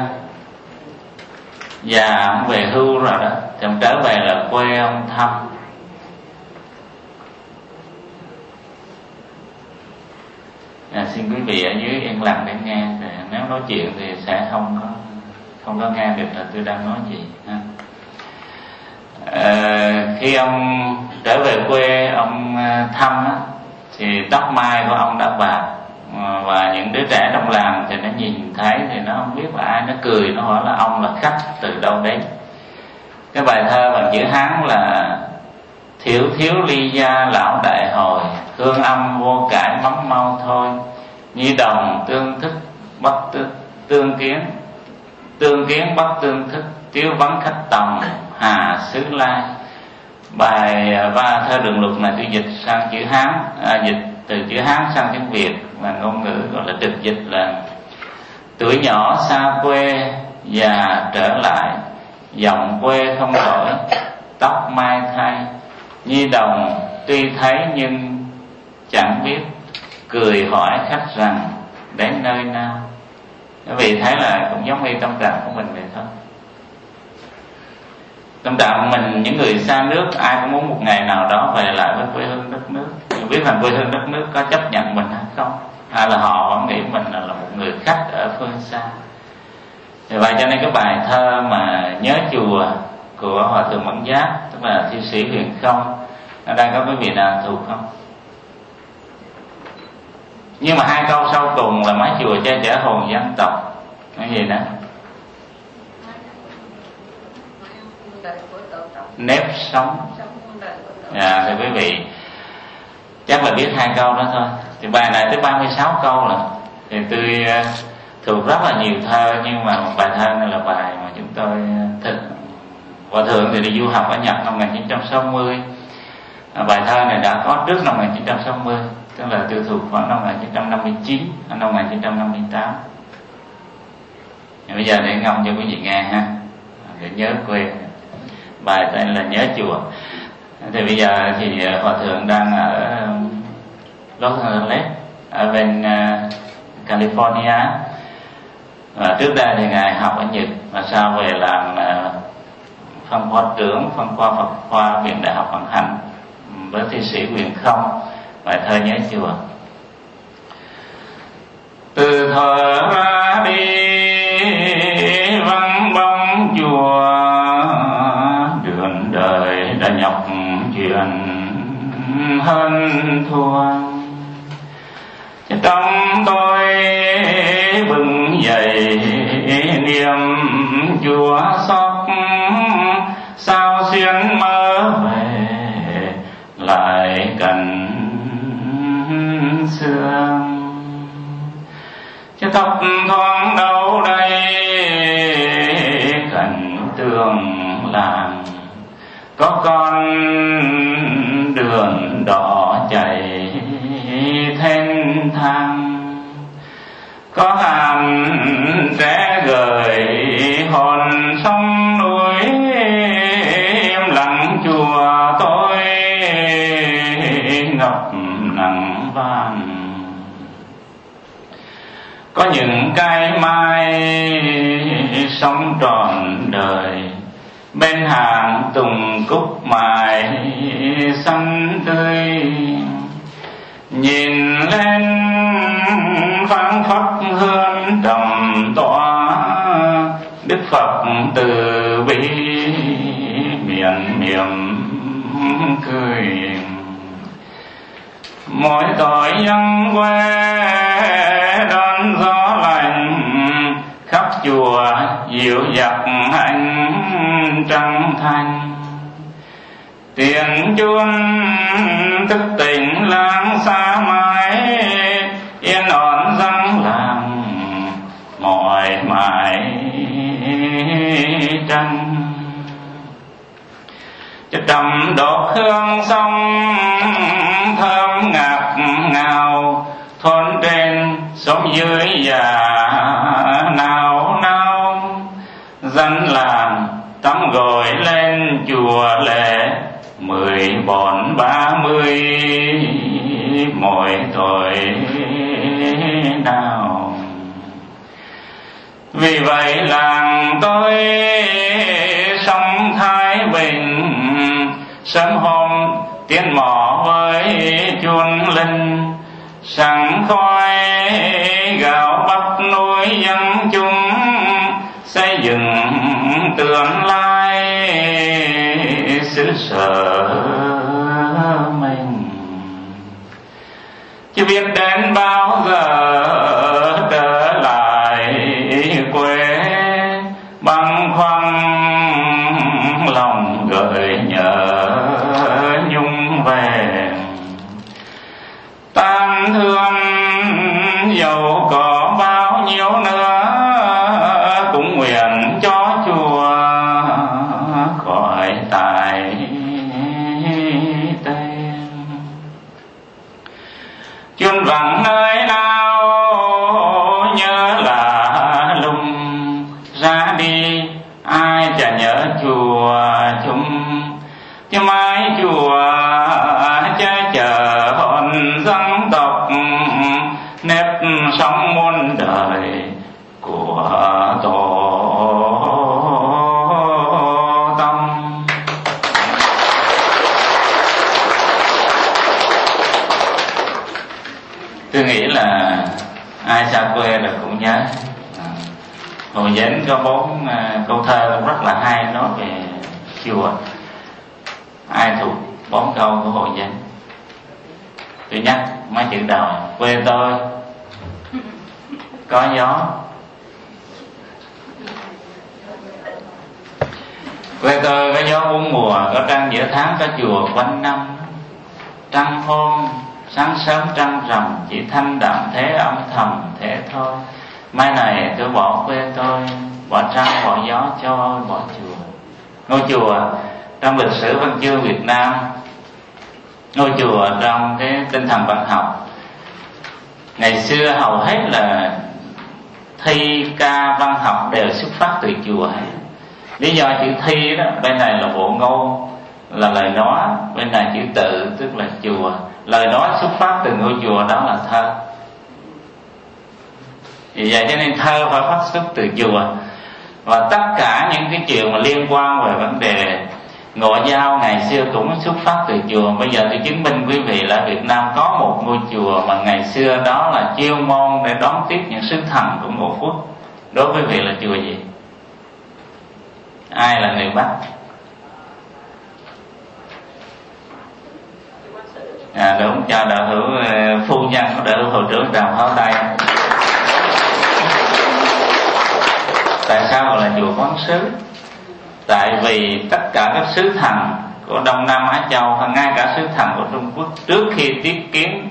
già, ông về hưu rồi đó, thì ông trở về là quê ông thăm. Xin quý vị ở dưới yên lặng để nghe. Nếu nói chuyện thì sẽ không có nghe được là tôi đang nói gì ha. Khi ông trở về quê ông thăm á, thì tóc mai của ông đã bạc, và những đứa trẻ trong làng thì nó nhìn thấy thì nó không biết là ai, nó cười, nó hỏi là ông là khách từ đâu đến. Cái bài thơ bằng chữ Hán là thiểu thiếu ly gia lão đại hồi, hương âm vô cải mắm mau thôi, Nhi đồng tương thức bất tương kiến, tương kiến bất tương thức, tiếu vắng khách tòng hà xứ lai. Bài và thơ Đường Luật này tôi dịch sang chữ Hán, dịch từ chữ Hán sang tiếng Việt, và ngôn ngữ gọi là trực dịch là: tuổi nhỏ xa quê, già trở lại, giọng quê không đổi, tóc mai thay. Nhi đồng tuy thấy nhưng chẳng biết, cười hỏi khách rằng đến nơi nào. Quý vị thấy là cũng giống như tâm trạng của mình vậy thôi. Tâm trạng của mình, những người xa nước, ai cũng muốn một ngày nào đó về lại với quê hương đất nước. Nhưng biết rằng quê hương đất nước có chấp nhận mình hay không, hay là họ vẫn nghĩ mình là một người khách ở phương xa. Vì vậy cho nên cái bài thơ mà Nhớ Chùa của Hòa Thượng Mẫn Giác, tức là thi sĩ Huyền Không, ở đây có quý vị nào thuộc không? Nhưng mà hai câu sau cùng là: mái chùa che chở hồn dân tộc. Cái gì đó? Nếp sống. Thưa quý vị, chắc là biết hai câu đó thôi. Thì bài này tới 36 câu rồi. Thì tôi thuộc rất là nhiều thơ, nhưng mà bài thơ này là bài mà chúng tôi Hòa Thượng thì đi du học ở Nhật năm 1960. Bài thơ này đã có trước năm 1960, tức là tôi thuộc khoảng năm 1959 hay năm 1958. Bây giờ để ngâm cho quý vị nghe ha, để nhớ quê. Bài tên là Nhớ Chùa. Thì bây giờ thì Hòa Thượng đang ở Los Angeles, ở bên California. Và trước đây thì Ngài học ở Nhật, và sau về làm phân khoa trưởng phân khoa Phật khoa Viện Đại học Vận Hành với thi sĩ Huyền Không. Bài thơ Nhớ Chùa. Từ thuở ra đi vắng bóng chùa, đường đời đã nhọc chuyện hơn thua. Trong tôi bừng dậy niềm chùa xót, sao xuyên mơ về lại cảnh xưa. Thấp thoáng đâu đây cảnh tường làng, có con đường đỏ chảy thênh thang, có hàng trẻ gửi hồn sông núi. Im lặng chùa tôi ngập nắng vàng, có những cây mai sống trọn đời, bên hàng tùng cúc mài xanh tươi. Nhìn lên phảng phất hương trầm tỏa, Đức Phật từ bi miền miệng cười. Mỗi tội nhân quê đón gió lạnh, khắp chùa dịu dặt ánh trăng thanh. Tiếng chuông thức tỉnh làng xa mãi, yên ổn dân làng mỏi mãi trăng. Trầm đốt hương sông thơm ngạt ngào, thôn trên sống dưới già nào nào. Dân làng tắm gội lên chùa lễ, 10 bọn 30 mỗi tội nào. Vì vậy làng tôi sống thái bình, sớm hôm tiến mỏ với chuông linh. Sẵn khói gạo bắp nuôi dân chúng, xây dựng tương lai xứ sở mình. Chứ biết đến bao giờ trở lại quê, băn khoăn lòng gợi nhớ nhung về. Tan thương gió ai chả nhớ chùa chúng chứ mãi chùa che chở hồn dân tộc nếp sống muôn đời của tổ tâm. Tôi nghĩ là ai xa quê là cũng nhớ. Hồ Dĩnh có 4 câu thơ cũng rất là hay nói về chùa. Ai thuộc 4 câu của Hồ Dĩnh? Tôi nhắc mấy chữ đầu: quê tôi có gió, quê tôi có gió 4 mùa, có trăng giữa tháng, có chùa quanh năm. Trăng hôm sáng sớm trăng rằm, chỉ thanh đạm thế âm thầm thế thôi. Mai này tôi bỏ quê tôi, bỏ trăng bỏ gió cho bỏ chùa. Ngôi chùa trong lịch sử văn chương Việt Nam, ngôi chùa trong cái tinh thần văn học. Ngày xưa hầu hết là thi ca văn học đều xuất phát từ chùa. Lý do chữ thi đó, bên này là bộ ngôn là lời nói, bên này chữ tự tức là chùa. Lời nói xuất phát từ ngôi chùa đó là thơ. Vì vậy cho nên thơ phải phát xuất từ chùa. Và tất cả những cái chuyện mà liên quan về vấn đề ngoại giao ngày xưa cũng xuất phát từ chùa. Bây giờ tôi chứng minh quý vị là Việt Nam có một ngôi chùa mà ngày xưa đó là chiêu môn để đón tiếp những sứ thần của Ngũ Quốc. Đối với quý vị là chùa gì? Ai là người Bắc? Đúng, cho đạo hữu phu nhân của đạo hữu hội trưởng Tràm pháo tay. Tại sao gọi là chùa Quán Sứ? Tại vì tất cả các sứ thần của Đông Nam Á Châu, ngay cả sứ thần của Trung Quốc, trước khi tiếp kiến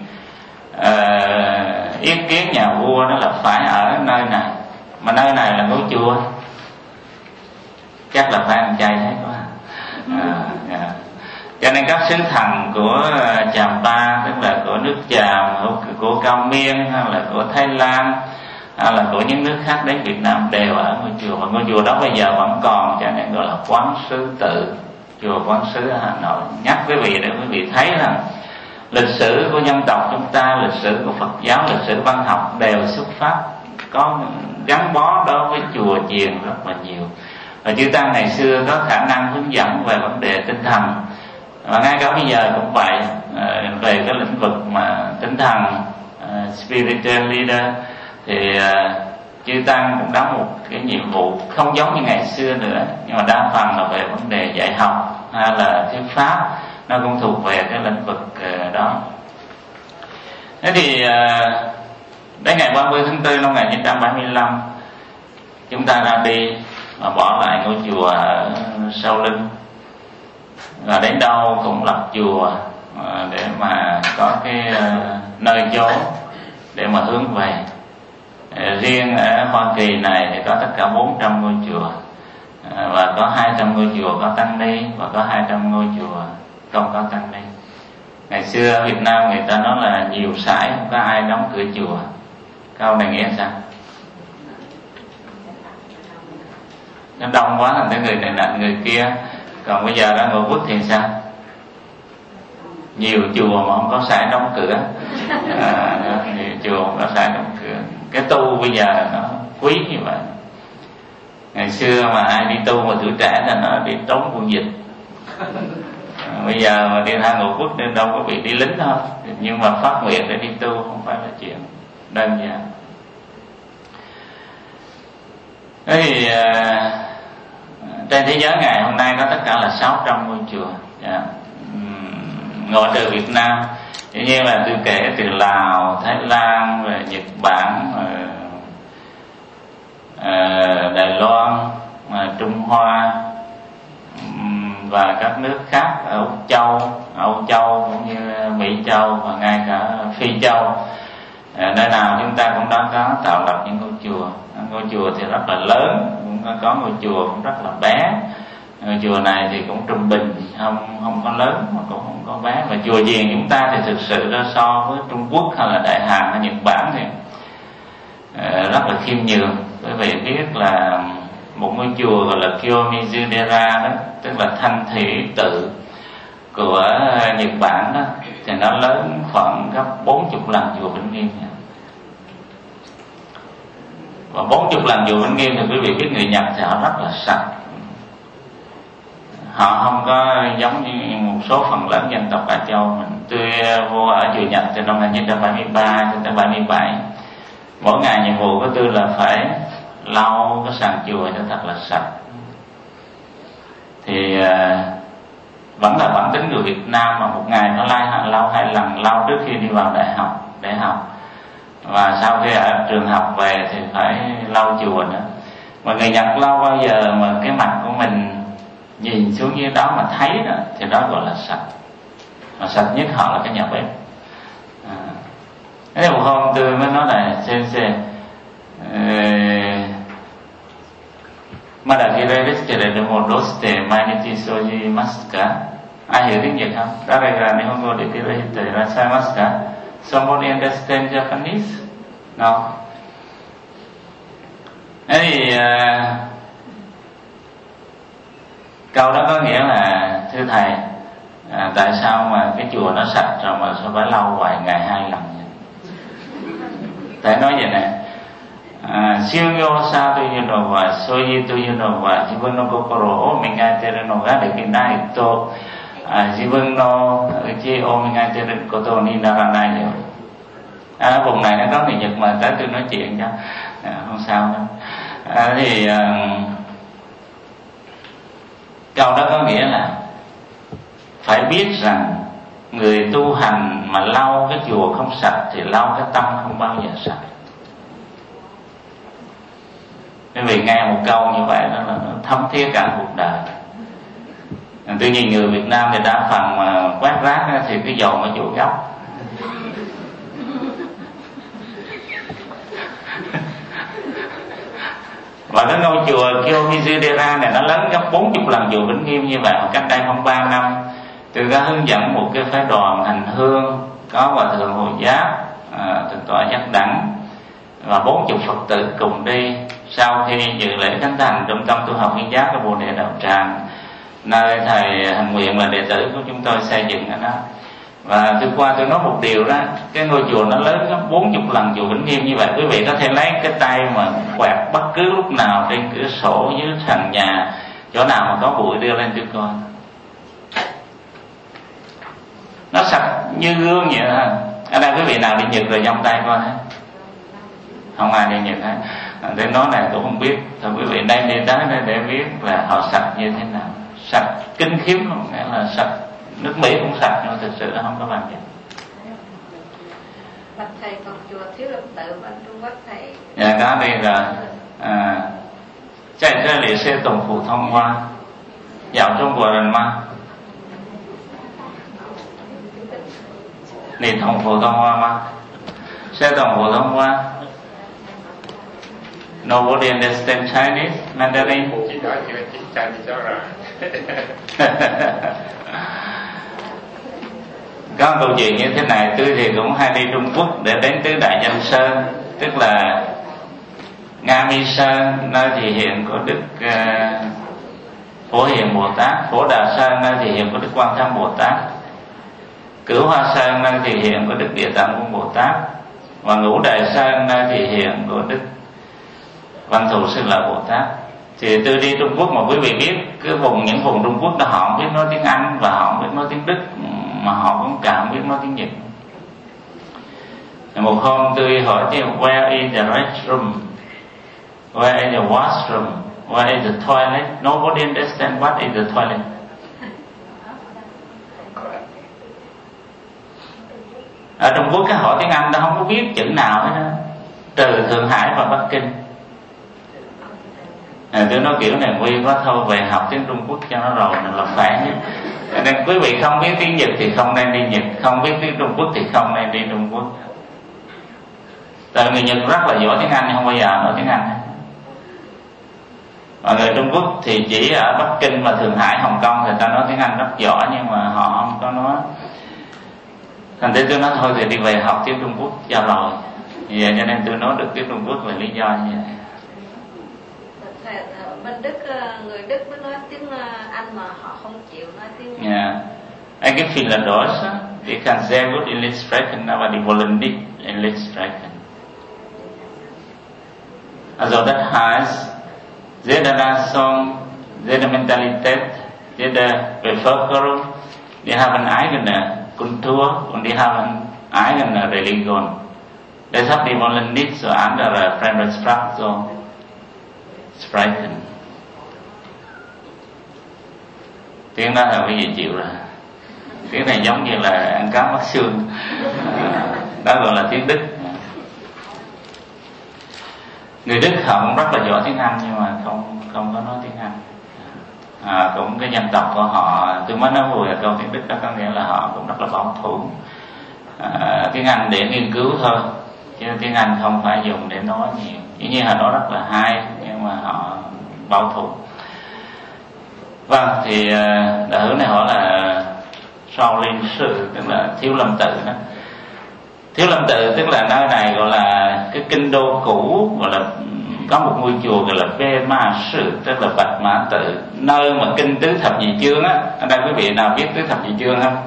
ý kiến nhà vua đó là phải ở nơi này. Mà nơi này là ngôi chùa, chắc là phải ăn chay hết quá. Cho nên các sứ thần của Chàm Pa, tức là của nước Chàm, của Cao Miên, hay là của Thái Lan, hay là của những nước khác đến Việt Nam đều ở ngôi chùa. Và ngôi chùa đó bây giờ vẫn còn, cho nên gọi là Quán Sứ Tự, chùa Quán Sứ ở Hà Nội. Nhắc quý vị để quý vị thấy rằng lịch sử của dân tộc chúng ta, lịch sử của Phật giáo, lịch sử văn học đều xuất phát, có gắn bó đối với chùa chiền rất là nhiều. Và chư Tăng ngày xưa có khả năng hướng dẫn về vấn đề tinh thần, và ngay cả bây giờ cũng vậy. Về cái lĩnh vực mà tinh thần, spiritual leader, thì chư Tăng cũng đóng một cái nhiệm vụ không giống như ngày xưa nữa, nhưng mà đa phần là về vấn đề dạy học hay là thuyết pháp, nó cũng thuộc về cái lĩnh vực đó. Thế thì đến ngày 30 tháng 4 năm 1975, chúng ta ra đi và bỏ lại ngôi chùa ở sau lưng, và đến đâu cũng lập chùa để mà có cái nơi chốn để mà hướng về. Riêng ở Hoa Kỳ này thì có tất cả 400 ngôi chùa, và có 200 ngôi chùa có tăng ni, và có 200 ngôi chùa không có tăng ni. Ngày xưa ở Việt Nam người ta nói là nhiều sải không có ai đóng cửa chùa. Câu này nghĩa sao? Nó đông quá thành tới người này nạnh người kia. Còn bây giờ ra Ngũ Quốc thì sao? Nhiều chùa mà không có sải đóng cửa. Nhiều chùa không có sải đóng cửa. Cái tu bây giờ nó quý như vậy. Ngày xưa mà ai đi tu mà tuổi trẻ là nó đi trốn quân dịch. Bây giờ mà đi ra Ngũ Quốc nên đâu có bị đi lính thôi. Nhưng mà phát nguyện để đi tu không phải là chuyện đơn giản. Thế thì trên thế giới ngày hôm nay có tất cả là 600 ngôi chùa, ngoại trừ Việt Nam. Tuy nhiên là tôi kể từ Lào, Thái Lan, rồi Nhật Bản, Đài Loan, Trung Hoa và các nước khác ở Âu Châu cũng như Mỹ Châu và ngay cả Phi Châu. Nơi nào chúng ta cũng đã có tạo lập những ngôi chùa. Ngôi chùa thì rất là lớn, cũng có ngôi chùa cũng rất là bé. Ngôi chùa này thì cũng trung bình, không có lớn mà cũng không có bé. Và chùa chiền chúng ta thì thực sự ra so với Trung Quốc hay là Đại Hàn hay Nhật Bản thì rất là khiêm nhường. Bởi vì biết là một ngôi chùa gọi là Kiyomizu-dera đó, tức là thanh thủy tự của Nhật Bản đó, thì nó lớn khoảng gấp 40 lần chùa Vĩnh Nghiêm. Và 40 lần chùa Vĩnh Nghiêm thì quý vị biết người Nhật thì họ rất là sạch. Họ không có giống như một số phần lớn dân tộc Á Châu mình. Tôi vô ở chùa Nhật từ năm 1973 đến 1977. Mỗi ngày nhiệm vụ của tôi là phải lau cái sàn chùa cho thật là sạch. Thì vẫn là bản tính người Việt Nam mà một ngày nó lau 2 lần, lau trước khi đi vào đại học để học, và sau khi ở trường học về thì phải lau chùa nữa. Mà người Nhật lau bao giờ mà cái mặt của mình nhìn xuống dưới đó mà thấy đó thì đó gọi là sạch. Mà sạch nhất họ là cái nhà bếp. Thế một hôm tôi mới nói là sensei, Mada kirereshite de modoste mainichi sojimasu ka? Ai hiểu tiếng Nhật không? Dare ga nihongo de kirereshite irashimasu ka? Somebody understand Japanese? No. Thế thì câu đó có nghĩa là thưa thầy, tại sao mà cái chùa nó sạch rồi mà sao phải lau vài ngày 2 lần vậy? Thầy nói vậy nè, Shugyo sa toいうのはそういうというのは自分の心を磨いているのができないと自分の内を磨いていることにならないよ。Vùng này nó có người Nhật mà tới tôi nói chuyện cho không sao đâu. Thì câu đó có nghĩa là phải biết rằng người tu hành mà lau cái chùa không sạch thì lau cái tâm không bao giờ sạch. Quý vị nghe một câu như vậy đó là nó thấm thía cả cuộc đời. Tuy nhiên người Việt Nam thì đa phần mà quét rác thì cái dồn ở chỗ góc. Và cái ngôi chùa Kiyomizu-dera này nó lớn gấp 40 lần chùa Vĩnh Nghiêm như vậy. Cách đây không 3 năm tôi đã hướng dẫn một cái phái đoàn hành hương, có Hòa Thượng Hồ Giáp, Thượng tọa Giác Đẳng và 40 Phật tử cùng đi. Sau khi dự lễ khánh thành trung tâm tu học Nguyên Giác ở Bồ Đề Đạo Tràng, nơi thầy Hành Nguyện là đệ tử của chúng tôi xây dựng ở đó. Và tôi qua tôi nói một điều đó, cái ngôi chùa nó lớn gấp 40 lần chùa Vĩnh Nghiêm như vậy. Quý vị có thể lấy cái tay mà quẹt bất cứ lúc nào trên cửa sổ, dưới sàn nhà, chỗ nào mà có bụi đưa lên tôi coi. Nó sạch như gương vậy đó. Ở đây quý vị nào đi Nhật rồi vòng tay coi hết? Không ai đi Nhật hết. Để nói này tôi không biết. Thôi quý vị đây đi tới đây để biết là họ sạch như thế nào. Sạch kinh khiếp không? Nghĩa là sạch. Nước Mỹ cũng sạch nhưng thực sự nó không có bằng vậy. Bạch thầy còn chùa Thiếu Lâm Tự bên Trung Quốc thầy. Dạ có đi rồi. Chạy ra lễ xe tổng phổ thông qua dạo trong của rần mà nền tổng phổ thông qua mà xe tổng phổ thông qua. Nobody understand Chinese, Mandarin. Chỉ nói chuyện Chinese đó rồi. Có câu chuyện như thế này, tôi thì cũng hay đi Trung Quốc để đến tứ Đại Danh Sơn, tức là Nga Mi Sơn nơi thị hiện của Đức Phổ Hiền Bồ Tát, Phổ Đà Sơn nơi thị hiện của Đức Quan Tham Bồ Tát, Cửu Hoa Sơn nơi thị hiện của Đức Địa Tạng Vương Bồ Tát, và Ngũ Đại Sơn nơi thị hiện của Đức Văn Thù Sư Lợi Bồ Tát. Thì tôi đi Trung Quốc mà quý vị biết những vùng Trung Quốc đó họ không biết nói tiếng Anh và họ không biết nói tiếng Đức, mà họ cũng cả không biết nói tiếng Nhật. Một hôm tôi hỏi thì where is the restroom, where is the washroom, where is the toilet? Nobody understand what is the toilet. Ở Trung Quốc cái hỏi tiếng Anh nó không có biết chữ nào hết đó, trừ Thượng Hải và Bắc Kinh. Tôi nói kiểu này quy quá thôi, về học tiếng Trung Quốc cho nó rồi là phải nhất. Nên quý vị không biết tiếng Nhật thì không nên đi Nhật, không biết tiếng Trung Quốc thì không nên đi Trung Quốc. Tại người Nhật rất là giỏi tiếng Anh nhưng không bao giờ nói tiếng Anh. Và người Trung Quốc thì chỉ ở Bắc Kinh và Thượng Hải, Hồng Kông thì ta nói tiếng Anh rất giỏi nhưng mà họ không có nói. Thành thế tôi nói thôi thì đi về học tiếng Trung Quốc cho rồi. Vì vậy cho nên tôi nói được tiếng Trung Quốc là lý do như vậy. bên Đức, người Đức mới nói tiếng Anh mà họ không chịu nói tiếng Eigentlich viele Deutsche, die kann sehr gut Englisch sprechen, aber die wollen nicht Englisch sprechen. Also das heißt, jede Nation, jede Mentalität, jede Bevölkerung, die haben eigene Kultur und die haben eigene Religion. Deshalb die wollen nicht so andere fremde Sprachen so sprechen. Tiếng đó là cái gì chịu rồi. Tiếng này giống như là ăn cá mất xương. Đó gọi là tiếng Đức. Người Đức họ cũng rất là giỏi tiếng Anh nhưng mà không có nói tiếng Anh. Cũng cái dân tộc của họ, tôi mới nói vừa là câu tiếng Đức đó, có nghĩa là họ cũng rất là bảo thủ. Tiếng Anh để nghiên cứu thôi, chứ tiếng Anh không phải dùng để nói nhiều. Dĩ nhiên họ nói rất là hay nhưng mà họ bảo thủ. Vâng, thì đạo hữu này hỏi là sau linh sự, tức là Thiếu Lâm Tự đó. Thiếu Lâm Tự tức là nơi này gọi là cái kinh đô cũ, gọi là có một ngôi chùa gọi là Bê Ma Sự, tức là Bạch Mã Tự, nơi mà kinh tứ thập nhị chương á. Ở đây quý vị nào biết tứ thập nhị chương không?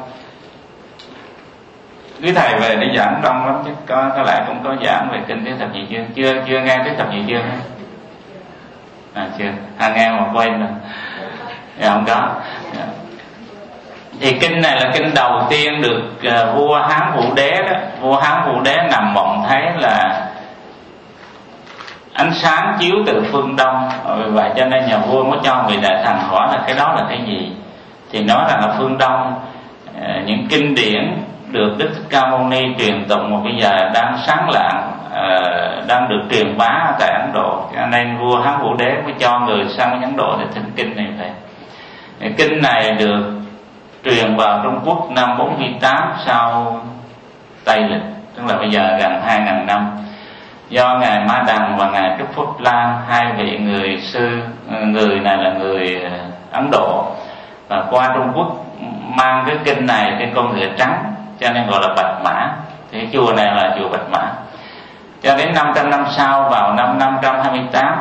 Quý thầy về để giảng đông lắm chứ có lẽ cũng có giảng về kinh tứ thập nhị chương. Chưa nghe tứ thập nhị chương không? Chưa, nghe mà quên rồi. Không có. Thì kinh này là kinh đầu tiên được vua Hán Vũ Đế đó. Vua Hán Vũ Đế nằm mộng thấy là ánh sáng chiếu từ phương đông, vì vậy cho nên nhà vua mới cho vị đại thần hỏi là cái đó là cái gì. Thì nói rằng là phương đông những kinh điển được Đức Thích Ca Mâu Ni truyền tụng mà bây giờ đang sáng lạng, đang được truyền bá tại Ấn Độ, cho nên vua Hán Vũ Đế mới cho người sang Ấn Độ để thỉnh kinh này về. Kinh này được truyền vào Trung Quốc năm 48 sau Tây Lịch, tức là bây giờ gần 2.000 năm, do ngài Ma Đằng và ngài Trúc Phúc Lan, hai vị người sư, người này là người Ấn Độ, và qua Trung Quốc mang cái kinh này trên con ngựa trắng, cho nên gọi là Bạch Mã. Thì chùa này là chùa Bạch Mã. Cho đến 500 năm sau, vào năm 528,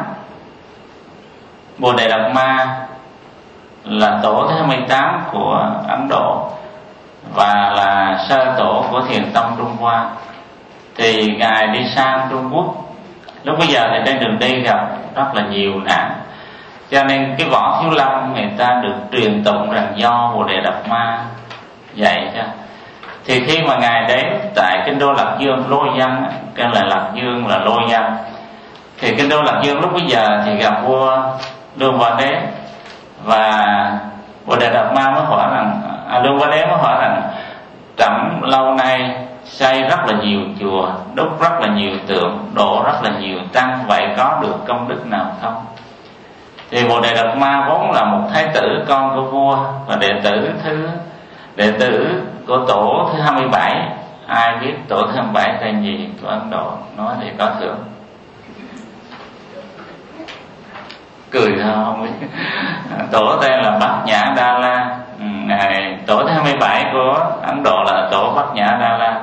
Bồ Đề Đạt Ma là tổ thứ 28 của Ấn Độ và là sơ tổ của Thiền Tông Trung Hoa, thì ngài đi sang Trung Quốc. Lúc bây giờ thì trên đường đi gặp rất là nhiều nạn, cho nên cái võ Thiếu Lâm người ta được truyền tụng rằng do Bồ Đề Đạt Ma dạy cho. Thì khi mà ngài đến tại kinh đô Lạc Dương, Lô Dân, cái là Lạc Dương là Lô Dân, thì kinh đô Lạc Dương lúc bây giờ thì gặp vua Lương Võ Đế, và Bồ Đề Đạt Ma mới hỏi rằng, Lương Võ Đế mới hỏi rằng trẫm lâu nay xây rất là nhiều chùa, đúc rất là nhiều tượng, độ rất là nhiều tăng, vậy có được công đức nào không? Thì Bồ Đề Đạt Ma vốn là một thái tử con của vua và đệ tử của tổ thứ 27. Ai biết tổ thứ 27 tên gì của Ấn Độ, nói thì có thưởng. Cười thôi không biết. Tổ tên là Bát Nhã Đa La. Tổ thứ 27 của Ấn Độ là tổ Bát Nhã Đa La.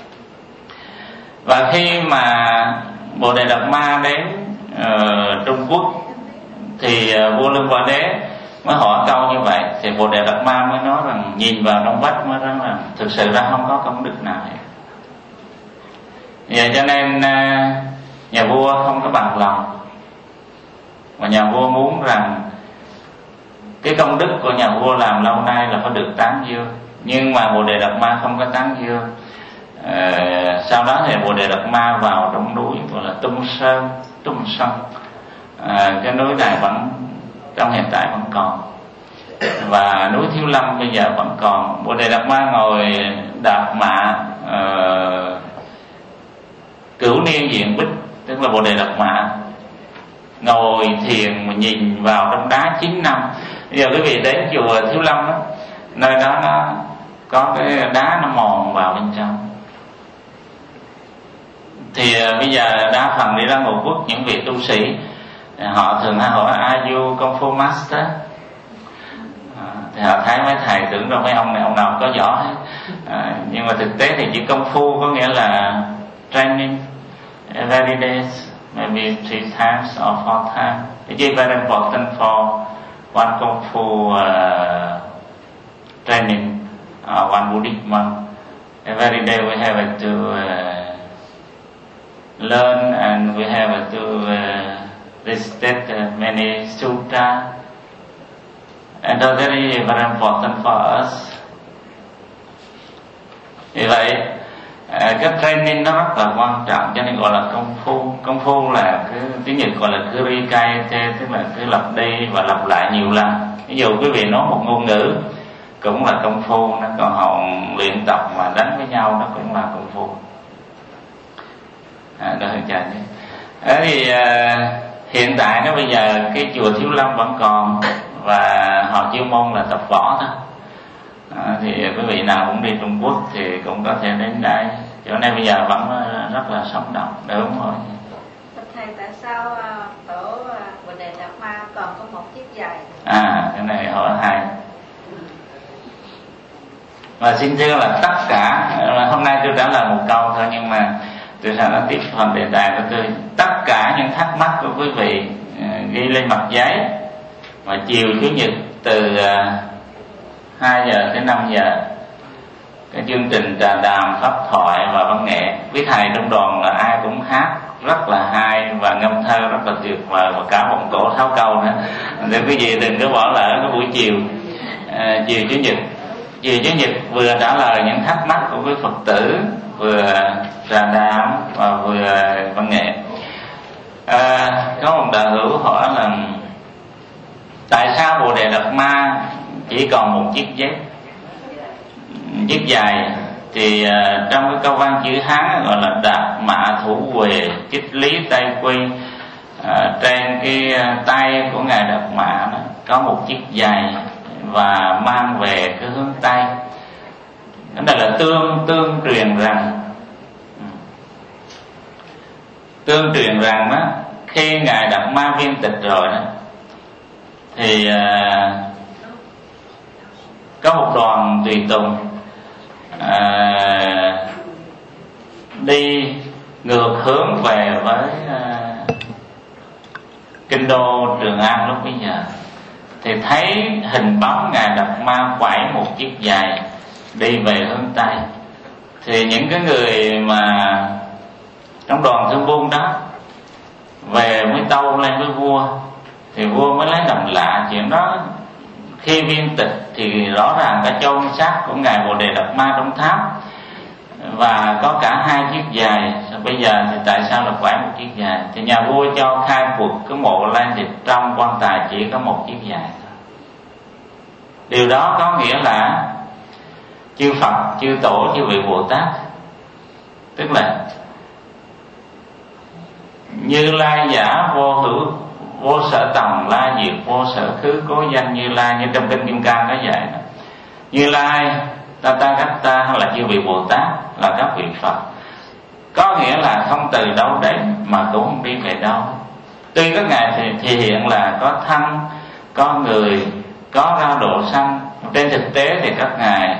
Và khi mà Bồ Đề Đạt Ma đến Trung Quốc thì vua Lương Võ Đế mới hỏi câu như vậy, thì Bồ Đề Đạt Ma mới nói rằng, nhìn vào trong vách mới nói rằng thực sự ra không có công đức nào hết. Vậy cho nên nhà vua không có bằng lòng, mà nhà vua muốn rằng cái công đức của nhà vua làm lâu nay là phải được tán dương. Nhưng mà Bồ Đề Đạt Ma không có tán dương. Sau đó thì Bồ Đề Đạt Ma vào trong núi gọi là Tung Sơn. Cái núi này vẫn trong hiện tại vẫn còn, và núi Thiếu Lâm bây giờ vẫn còn. Bồ Đề Đạt Ma ngồi Đạt Mạ Cửu Niên Diện Bích, tức là Bồ Đề Đạt Ma ngồi thiền mà nhìn vào trong đá 9 năm. Bây giờ quý vị đến chùa Thiếu Lâm đó, nơi đó nó có cái đá nó mòn vào bên trong. Thì bây giờ đa phần đi ra Ngũ Quốc, những vị tu sĩ họ thường hay hỏi Are you Kung Fu Master? Thì họ thấy mấy thầy tưởng đâu mấy ông này ông nào có giỏi hết. Nhưng mà thực tế thì chỉ công phu có nghĩa là training every day, maybe 3 times or 4 times. It is very important for one Kung Fu training, one Buddhist monk. Every day we have to learn, and we have to recite many sutras, and that is very important for us. Vì vậy cái training nó rất là quan trọng, cho nên gọi là công phu. Công phu là cái tiếng Nhật gọi là kurikaite, tức là cứ lặp đi và lặp lại nhiều lần. Ví dụ quý vị nói một ngôn ngữ cũng là công phu, nó còn họ luyện tập mà đánh với nhau nó cũng là công phu. Đó chàng nhé. Thì hiện tại nó bây giờ cái chùa Thiếu Lâm vẫn còn, và họ chuyên môn là tập võ thôi. Thì quý vị nào cũng đi Trung Quốc thì cũng có thể đến đây. Chỗ này bây giờ vẫn rất là sống động. Đúng rồi. Thầy, tại sao tổ Bồ Đề Đạt Ma còn có một chiếc giày? Cái này hỏi hay. Và xin thưa là tất cả, hôm nay tôi trả lời một câu thôi, nhưng mà tôi sẽ nói tiếp phần đề tài của tôi. Tất cả những thắc mắc của quý vị ghi lên mặt giấy, và chiều Chủ nhật từ 2 giờ tới 5 giờ cái chương trình trà đàm, pháp thoại và văn nghệ. Quý thầy trong đoàn là ai cũng hát rất là hay và ngâm thơ rất là tuyệt vời, và cả một tổ tháo câu nữa. Để quý vị đừng có bỏ lỡ cái buổi chiều chiều Chủ nhật. Chiều Chủ nhật vừa trả lời những thắc mắc của quý Phật tử, vừa trà đàm và vừa văn nghệ. Có một đạo hữu hỏi là tại sao Bồ Đề Đạt Ma chỉ còn một chiếc dép, chiếc giày? Thì trong cái câu văn chữ Hán gọi là Đạt Mạ Thủ Huệ Chích Lý Tây Quy. Trên cái tay của ngài Đạt Mạ đó có một chiếc giày và mang về cái hướng Tây. Cái này là tương truyền rằng đó, khi ngài Đạt Ma viên tịch rồi đó, thì có một đoàn tùy tùng đi ngược hướng về với kinh đô Trường An lúc bấy giờ, thì thấy hình bóng ngài Đạt Ma quẩy một chiếc giày đi về hướng Tây. Thì những cái người mà trong đoàn thương buôn đó về mới tâu lên với vua, thì vua mới lấy làm lạ chuyện đó. Khi viên tịch thì rõ ràng đã chôn xác của ngài Bồ Đề Đạt Ma trong tháp, và có cả 2 chiếc giày. Bây giờ thì tại sao là quải một chiếc giày? Thì nhà vua cho khai quật cái mộ lên, thì trong quan tài chỉ có một chiếc giày. Điều đó có nghĩa là chư Phật, chư Tổ, chư vị Bồ Tát, tức là Như Lai giả vô hữu vô sở tầm, la diệt vô sở khứ, cố danh Như Lai, như trong kinh Kim Cang có dạy. Như Lai, Tathagata hay là chư vị Bồ Tát là các vị Phật, có nghĩa là không từ đâu đến mà cũng không đi về đâu. Tuy các ngài thì hiện là có thân, có người, có ra độ sanh, trên thực tế thì các ngài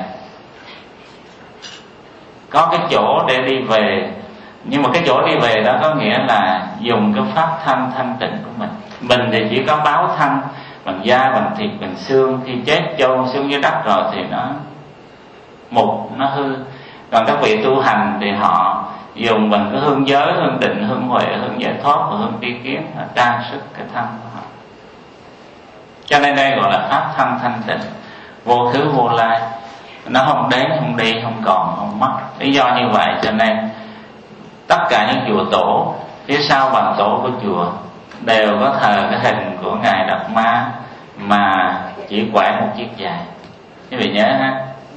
có cái chỗ để đi về. Nhưng mà cái chỗ đi về đó có nghĩa là dùng cái pháp thân thanh tịnh của mình. Mình thì chỉ có báo thân bằng da, bằng thịt, bằng xương. Khi chết chôn xuống dưới đất rồi thì nó mục, nó hư. Còn các vị tu hành thì họ dùng bằng cái hương giới, hương định, hương huệ, hương giải thoát và hương tri kiến, trang sức cái thân của họ. Cho nên đây gọi là pháp thân thanh tịnh, vô khứ vô lai. Nó không đến, không đi, không còn, không mất. Lý do như vậy cho nên tất cả những chùa tổ, phía sau bàn tổ của chùa đều có thờ cái hình của ngài Đạt Ma, mà chỉ quải một chiếc giày. Quý vị nhớ ha.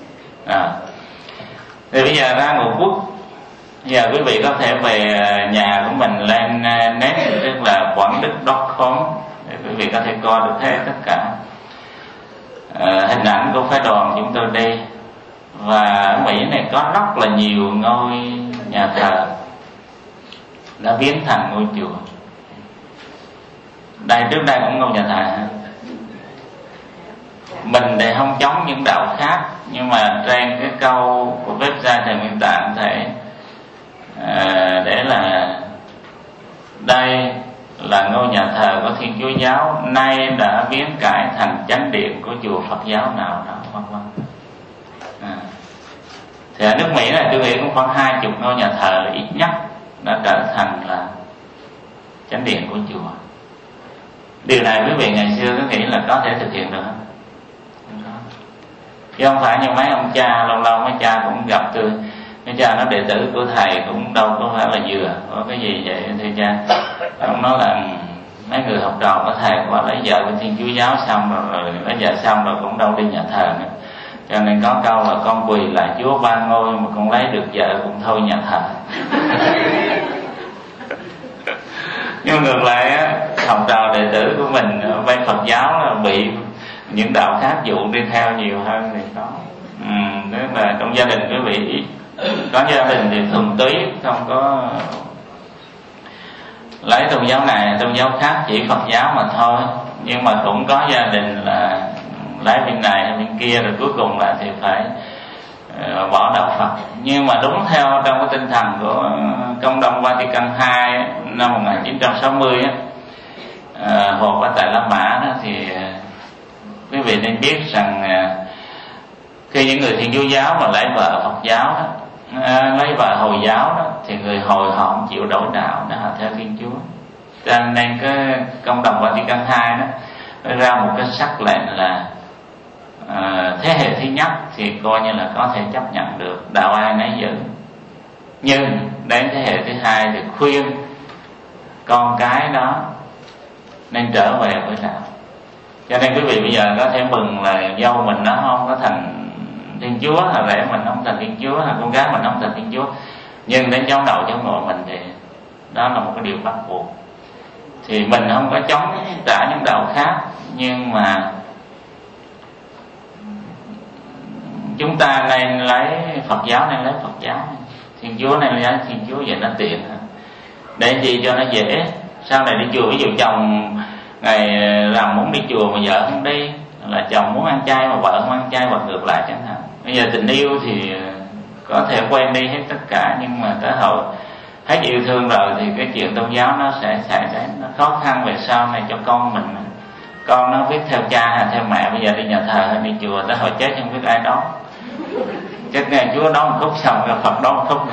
Thì bây giờ ra Ngũ Quốc, giờ quý vị có thể về nhà của mình lên net, tức là quảng-đức.com, để quý vị có thể coi được hết tất cả hình ảnh của phái đoàn chúng tôi đi. Và ở Mỹ này có rất là nhiều ngôi nhà thờ đã biến thành ngôi chùa. Đây trước đây cũng ngôi nhà thờ. Mình thì không chống những đạo khác, nhưng mà trên cái câu của website Thầy Nguyên Tạng thể để là đây là ngôi nhà thờ của Thiên Chúa giáo, nay đã biến cải thành chánh điện của chùa Phật giáo nào đó, vân vân. Thì ở nước Mỹ này tôi nghĩ cũng khoảng 20 ngôi nhà thờ là ít nhất đã trở thành là chánh điện của chùa. Điều này quý vị ngày xưa cứ nghĩ là có thể thực hiện được không? Không có. Chứ không phải như mấy ông cha, lâu lâu mấy cha cũng gặp tôi, mấy cha nói đệ tử của thầy cũng đâu có phải là vừa, có cái gì vậy thưa cha. Ông nói là mấy người học trò của thầy qua lấy vợ bên Thiên Chúa giáo xong rồi lấy vợ xong rồi cũng đâu đi nhà thờ nữa, cho nên có câu là con quỳ lại Chúa ba ngôi mà con lấy được vợ cũng thôi nhà thờ. Nhưng ngược lại á, học trò đệ tử của mình bên Phật giáo là bị những đạo khác dụ đi theo nhiều hơn thì có. Nếu là trong gia đình quý vị có gia đình thì thuần túy, không có lấy tôn giáo này tôn giáo khác, chỉ Phật giáo mà thôi. Nhưng mà cũng có gia đình là lấy bên này hay bên kia, rồi cuối cùng là thì phải bỏ đạo Phật. Nhưng mà đúng theo trong cái tinh thần của Công đồng Vatican II năm 1960 á, hộp ở tại La Mã đó, thì quý vị nên biết rằng khi những người Thiên Chúa giáo mà lấy vợ Phật giáo đó, lấy vợ Hồi giáo đó, thì người Hồi họ không chịu đổi đạo để họ theo Thiên Chúa. Cho nên cái Công đồng Vatican II đó nó ra một cái sắc lệnh là thế hệ thứ nhất thì coi như là có thể chấp nhận được, đạo ai nấy giữ. Nhưng đến thế hệ thứ hai thì khuyên con cái đó nên trở về với đạo. Cho nên quý vị bây giờ có thể mừng là dâu mình nó không có thành Thiên Chúa, hay rể mình không thành Thiên Chúa, hay con gái mình không thành Thiên Chúa, nhưng đến cháu đầu cháu nội mình thì đó là một cái điều bắt buộc. Thì mình không có chống trả những đạo khác, nhưng mà chúng ta nên lấy Phật giáo nên lấy Phật giáo, Thiên Chúa nên lấy Thiên Chúa, vậy nó tiện. Để gì cho nó dễ. Sau này đi chùa, ví dụ chồng ngày làm muốn đi chùa mà vợ không đi, là chồng muốn ăn chay mà vợ không ăn chay, hoặc ngược lại chẳng hạn. Bây giờ tình yêu thì có thể quen đi hết tất cả, nhưng mà tới hồi hết yêu thương rồi thì cái chuyện tôn giáo nó sẽ xảy ra, nó khó khăn về sau này cho con mình. Con nó biết theo cha hay theo mẹ, bây giờ đi nhà thờ hay đi chùa, tới hồi chết không biết ai đó. Chết nghe Chúa đón một khúc xong rồi Phật đón một khúc.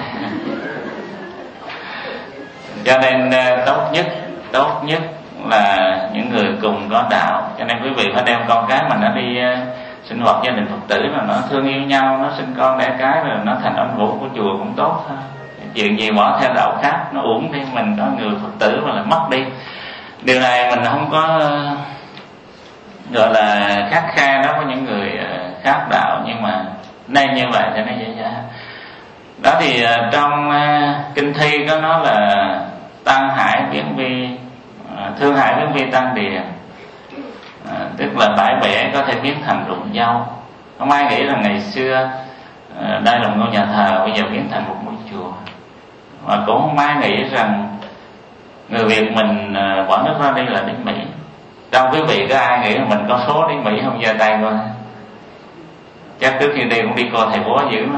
Cho nên tốt nhất là những người cùng có đạo. Cho nên quý vị phải đem con cái mình nó đi sinh hoạt gia đình Phật tử, mà nó thương yêu nhau, nó sinh con đẻ cái rồi nó thành anh vũ của chùa cũng tốt thôi. Chuyện gì bỏ theo đạo khác nó uổng đi, mình có người Phật tử mà lại mất đi. Điều này mình không có gọi là khắt khe đó với những người khác đạo, nhưng mà nên như vậy cho nó dễ dàng. Đó thì trong kinh thi có nói là tăng hải viễn vi, thương hải viễn vi tăng điền, tức là bãi bể có thể biến thành ruộng dâu. Không ai nghĩ là ngày xưa đây là một ngôi nhà thờ, bây giờ biến thành một ngôi chùa. Và cũng không ai nghĩ rằng người Việt mình bỏ nước ra đi là đến Mỹ. Trong quý vị có ai nghĩ là mình có số đến Mỹ không? Giơ tay coi. Chắc trước khi đi cũng đi coi thầy bói dữ lắm.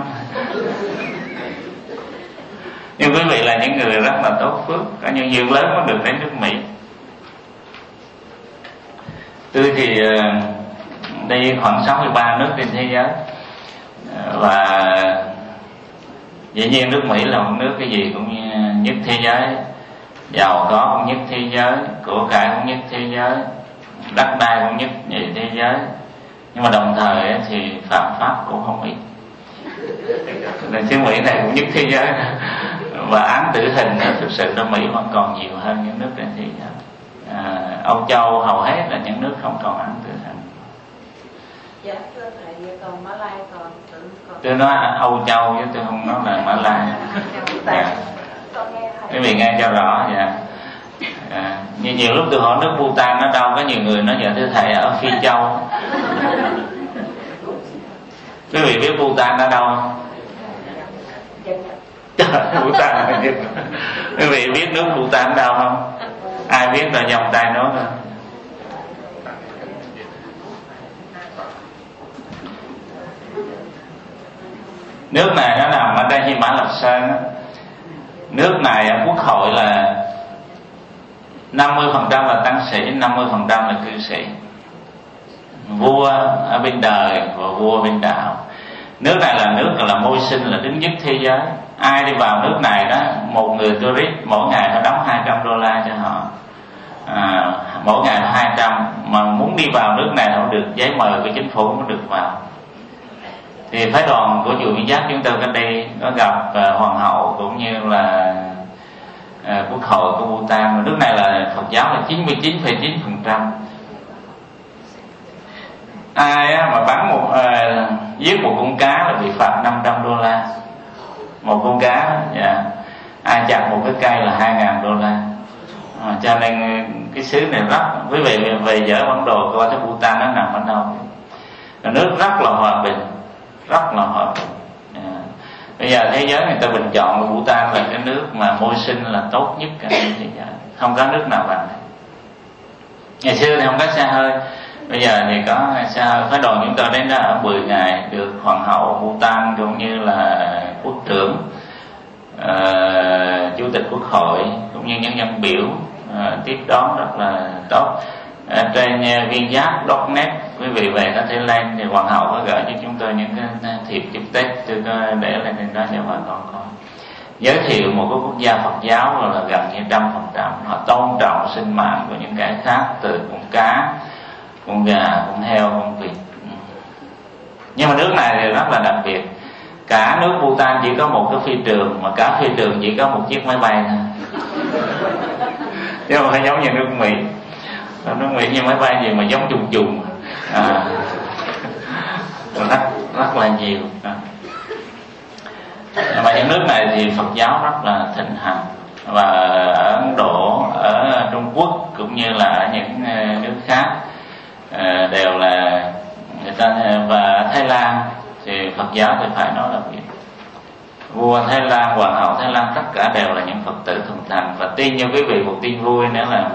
Nhưng quý vị là những người rất là tốt phước, có nhân duyên lớn mới được đến nước Mỹ. Tôi thì đi khoảng 63 nước trên thế giới, và dĩ nhiên nước Mỹ là một nước cái gì cũng nhất thế giới, giàu có cũng nhất thế giới, của cải cũng nhất thế giới, đất đai cũng nhất nhì thế giới. Nhưng mà đồng thời thì phạm pháp cũng không ít. Nên xứ Mỹ này cũng nhất thế giới, và án tử hình thực sự ở Mỹ vẫn còn nhiều hơn những nước trên thế giới. Âu Châu hầu hết là những nước không còn án tử hình. Dạ thưa thầy, còn Mã Lai còn tôi nói Âu Châu chứ tôi không nói là Mã Lai. Dạ. Quý vị nghe cho rõ. Dạ. Như nhiều lúc tôi hỏi nước Bhutan nó đâu, có nhiều người nói dạ thưa thầy ở Phi Châu. Quý vị biết Bhutan ở đâu không? Bhutan là nhất. Quý vị biết nước Bhutan ở đâu không? Ai biết là vòng tay nói thôi. Nước này nó nằm ở đây Hy Mã Lạp Sơn. Nước này quốc hội là 50% là tăng sĩ, 50% là cư sĩ. Vua ở bên đời và vua bên đạo. Nước này là nước là môi sinh, là đứng nhất thế giới. Ai đi vào nước này đó, một người tourist mỗi ngày họ đóng $200 cho họ, mỗi ngày 200, mà muốn đi vào nước này không được giấy mời của chính phủ mới được vào. Thì phái đoàn của chùa Viễn Giác chúng tôi có đi có gặp hoàng hậu cũng như là quốc hội của Bhutan. Nước này là Phật giáo là 99,9%. Ai mà bắn giết một con cá là bị phạt $500. Một con cá, ai chặt một cái cây là $2.000. Cho nên cái xứ này rất, quý vị về dở bản đồ coi cái Bhutan nó nằm ở đâu. Nước rất là hòa bình, rất là hòa bình. Bây giờ thế giới người ta bình chọn Bhutan là cái nước mà môi sinh là tốt nhất cả thế giới, không có nước nào bằng. Ngày xưa thì không có xe hơi, bây giờ thì có xe hơi. Phái đoàn chúng tôi đến đó ở 10 ngày, được hoàng hậu Bhutan cũng như là quốc trưởng, chủ tịch quốc hội cũng như nhân dân biểu tiếp đón rất là tốt. Trên viengiap.net quý vị về có thể lên, thì hoàng hậu có gửi cho chúng tôi những cái thiệp chúc Tết, tôi có để lên trên đó cho bà con coi. Giới thiệu một cái quốc gia Phật giáo là gần như 100%. Họ tôn trọng sinh mạng của những cái khác, từ con cá, con gà, con heo, con vịt. Nhưng mà nước này thì rất là đặc biệt. Cả nước Bhutan chỉ có một cái phi trường, mà cả phi trường chỉ có một chiếc máy bay thôi. Chứ không phải giống như nước Mỹ. Nước Mỹ như máy bay gì mà giống trùng trùng, rất là nhiều. Mà những nước này thì Phật giáo rất là thịnh hành. Và ở Ấn Độ, ở Trung Quốc cũng như là ở những nước khác đều là người ta. Và Thái Lan thì Phật giáo thì phải nói là vua Thái Lan, hoàng hậu Thái Lan, tất cả đều là những Phật tử thuần thành. Và tin như quý vị một tin vui nữa là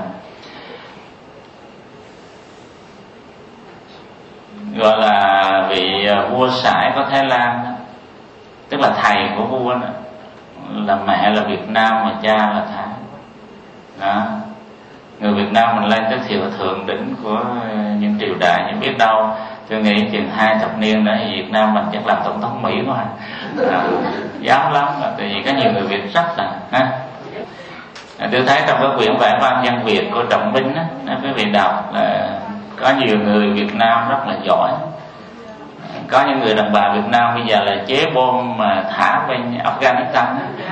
gọi là vị vua Sải của Thái Lan đó, tức là thầy của vua đó, là mẹ là Việt Nam mà cha là Thái đó. Người Việt Nam mình lên tới thiệu thượng đỉnh của những triều đại, nhưng biết đâu tôi nghĩ chừng 2 thập niên nữa thì Việt Nam mình chắc làm tổng thống Mỹ quá. Dám lắm, tại vì có nhiều người Việt rất là tôi thấy trong cái quyển vẽ văn dân Việt của Trọng Binh á, quý vị đọc là có nhiều người Việt Nam rất là giỏi. Có những người đàn bà Việt Nam bây giờ là chế bom mà thả bên Afghanistan.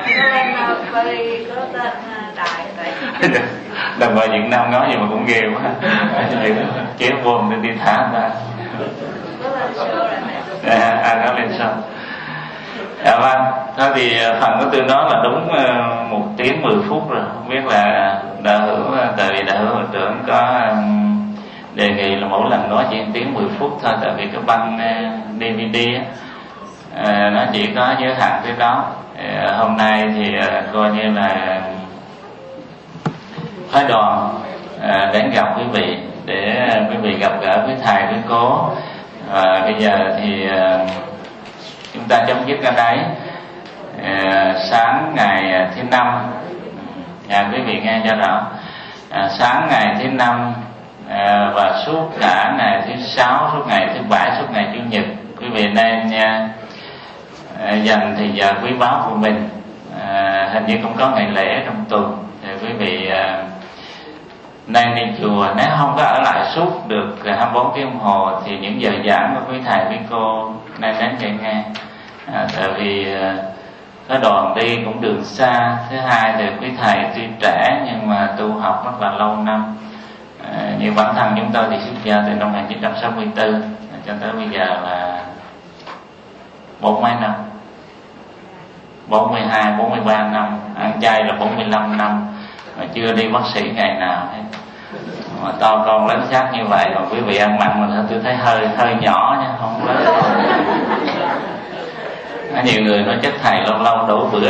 Đàn bà Việt Nam nói gì mà cũng ghê quá. Chế bom để đi thả ra. Nó lên sao? Vâng, thôi thì phần của tôi nói là đúng 1 tiếng 10 phút rồi. Không biết là Đạo Hữu, tại vì Đạo Hữu hội trưởng có đề nghị là mỗi lần nói chỉ 1 tiếng 10 phút thôi, tại vì cái băng DVD nó chỉ có giới hạn tới đó. Hôm nay thì coi như là phái đoàn đến gặp quý vị để quý vị gặp gỡ với thầy với cố. Bây giờ thì chúng ta chấm dứt ở đấy. Sáng ngày thứ Năm, quý vị nghe cho rõ, sáng ngày thứ Năm và suốt cả ngày thứ Sáu, suốt ngày thứ Bảy, suốt ngày Chủ nhật, quý vị nên dành thời giờ quý báu của mình. Hình như cũng có ngày lễ trong tuần, thì quý vị nên đi chùa. Nếu không có ở lại suốt được 24 tiếng đồng hồ thì những giờ giảng của quý thầy quý cô nên đến để nghe. Tại vì cái đoàn đi cũng đường xa. Thứ hai thì quý thầy tuy trẻ nhưng mà tu học rất là lâu năm. Như bản thân chúng tôi thì xuất gia từ năm 1964 cho tới bây giờ là 40 năm, 42, 43 năm, ăn chay là 45 năm, mà chưa đi bác sĩ ngày nào hết. Mà to con lớn xác như vậy, còn quý vị ăn mặn mà tôi thấy hơi nhỏ nha, không lớn. Nhiều người nói chắc thầy lâu lâu đổ bữa.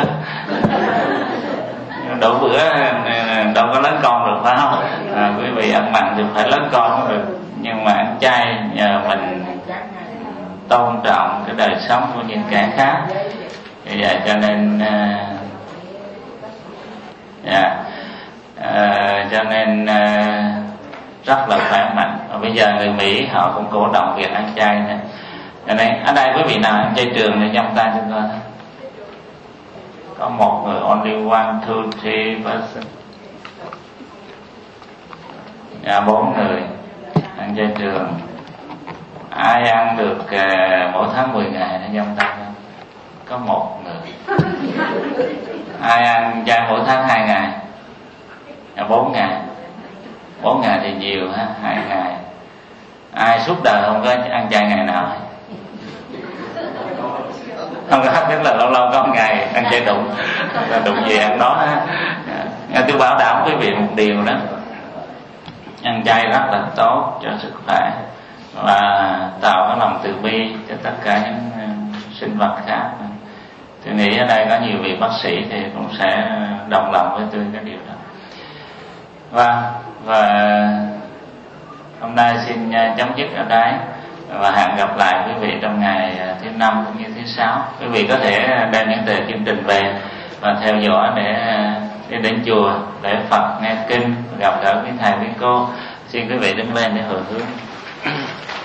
Đổ bữa đâu có lớn con được, phải không? Quý vị ăn mặn thì phải lớn con cũng được, nhưng mà ăn chay nhờ mình tôn trọng cái đời sống của những kẻ khác. Vì vậy cho nên cho nên rất là khỏe mạnh. Và bây giờ người Mỹ họ cũng cổ động việc ăn chay này. Cho nên ở đây quý vị nào ăn chay trường thì trong tay chúng ta có một người, only one, two, three person. 4 người ăn chay trường. Ai ăn được mỗi tháng 10 ngày nó trong tay không? Có 1 người. Ai ăn chay mỗi tháng 2 ngày? 4 ngày. 4 ngày thì nhiều ha, 2 ngày. Ai suốt đời không có ăn chay ngày nào? Không có, tức là lâu lâu có một ngày ăn chay đụng, là đụng gì ăn đó ha. Tôi bảo đảm quý vị một điều đó, ăn chay rất là tốt cho sức khỏe và tạo cái lòng từ bi cho tất cả những sinh vật khác. Tôi nghĩ ở đây có nhiều vị bác sĩ thì cũng sẽ đồng lòng với tôi cái điều đó. Và hôm nay xin chấm dứt ở đây và hẹn gặp lại quý vị trong ngày thứ 5 cũng như thứ 6. Quý vị có thể đem những tờ chương trình về và theo dõi để đi đến chùa để Phật nghe kinh, gặp gỡ quý thầy quý cô. Xin quý vị đứng lên để hồi hướng.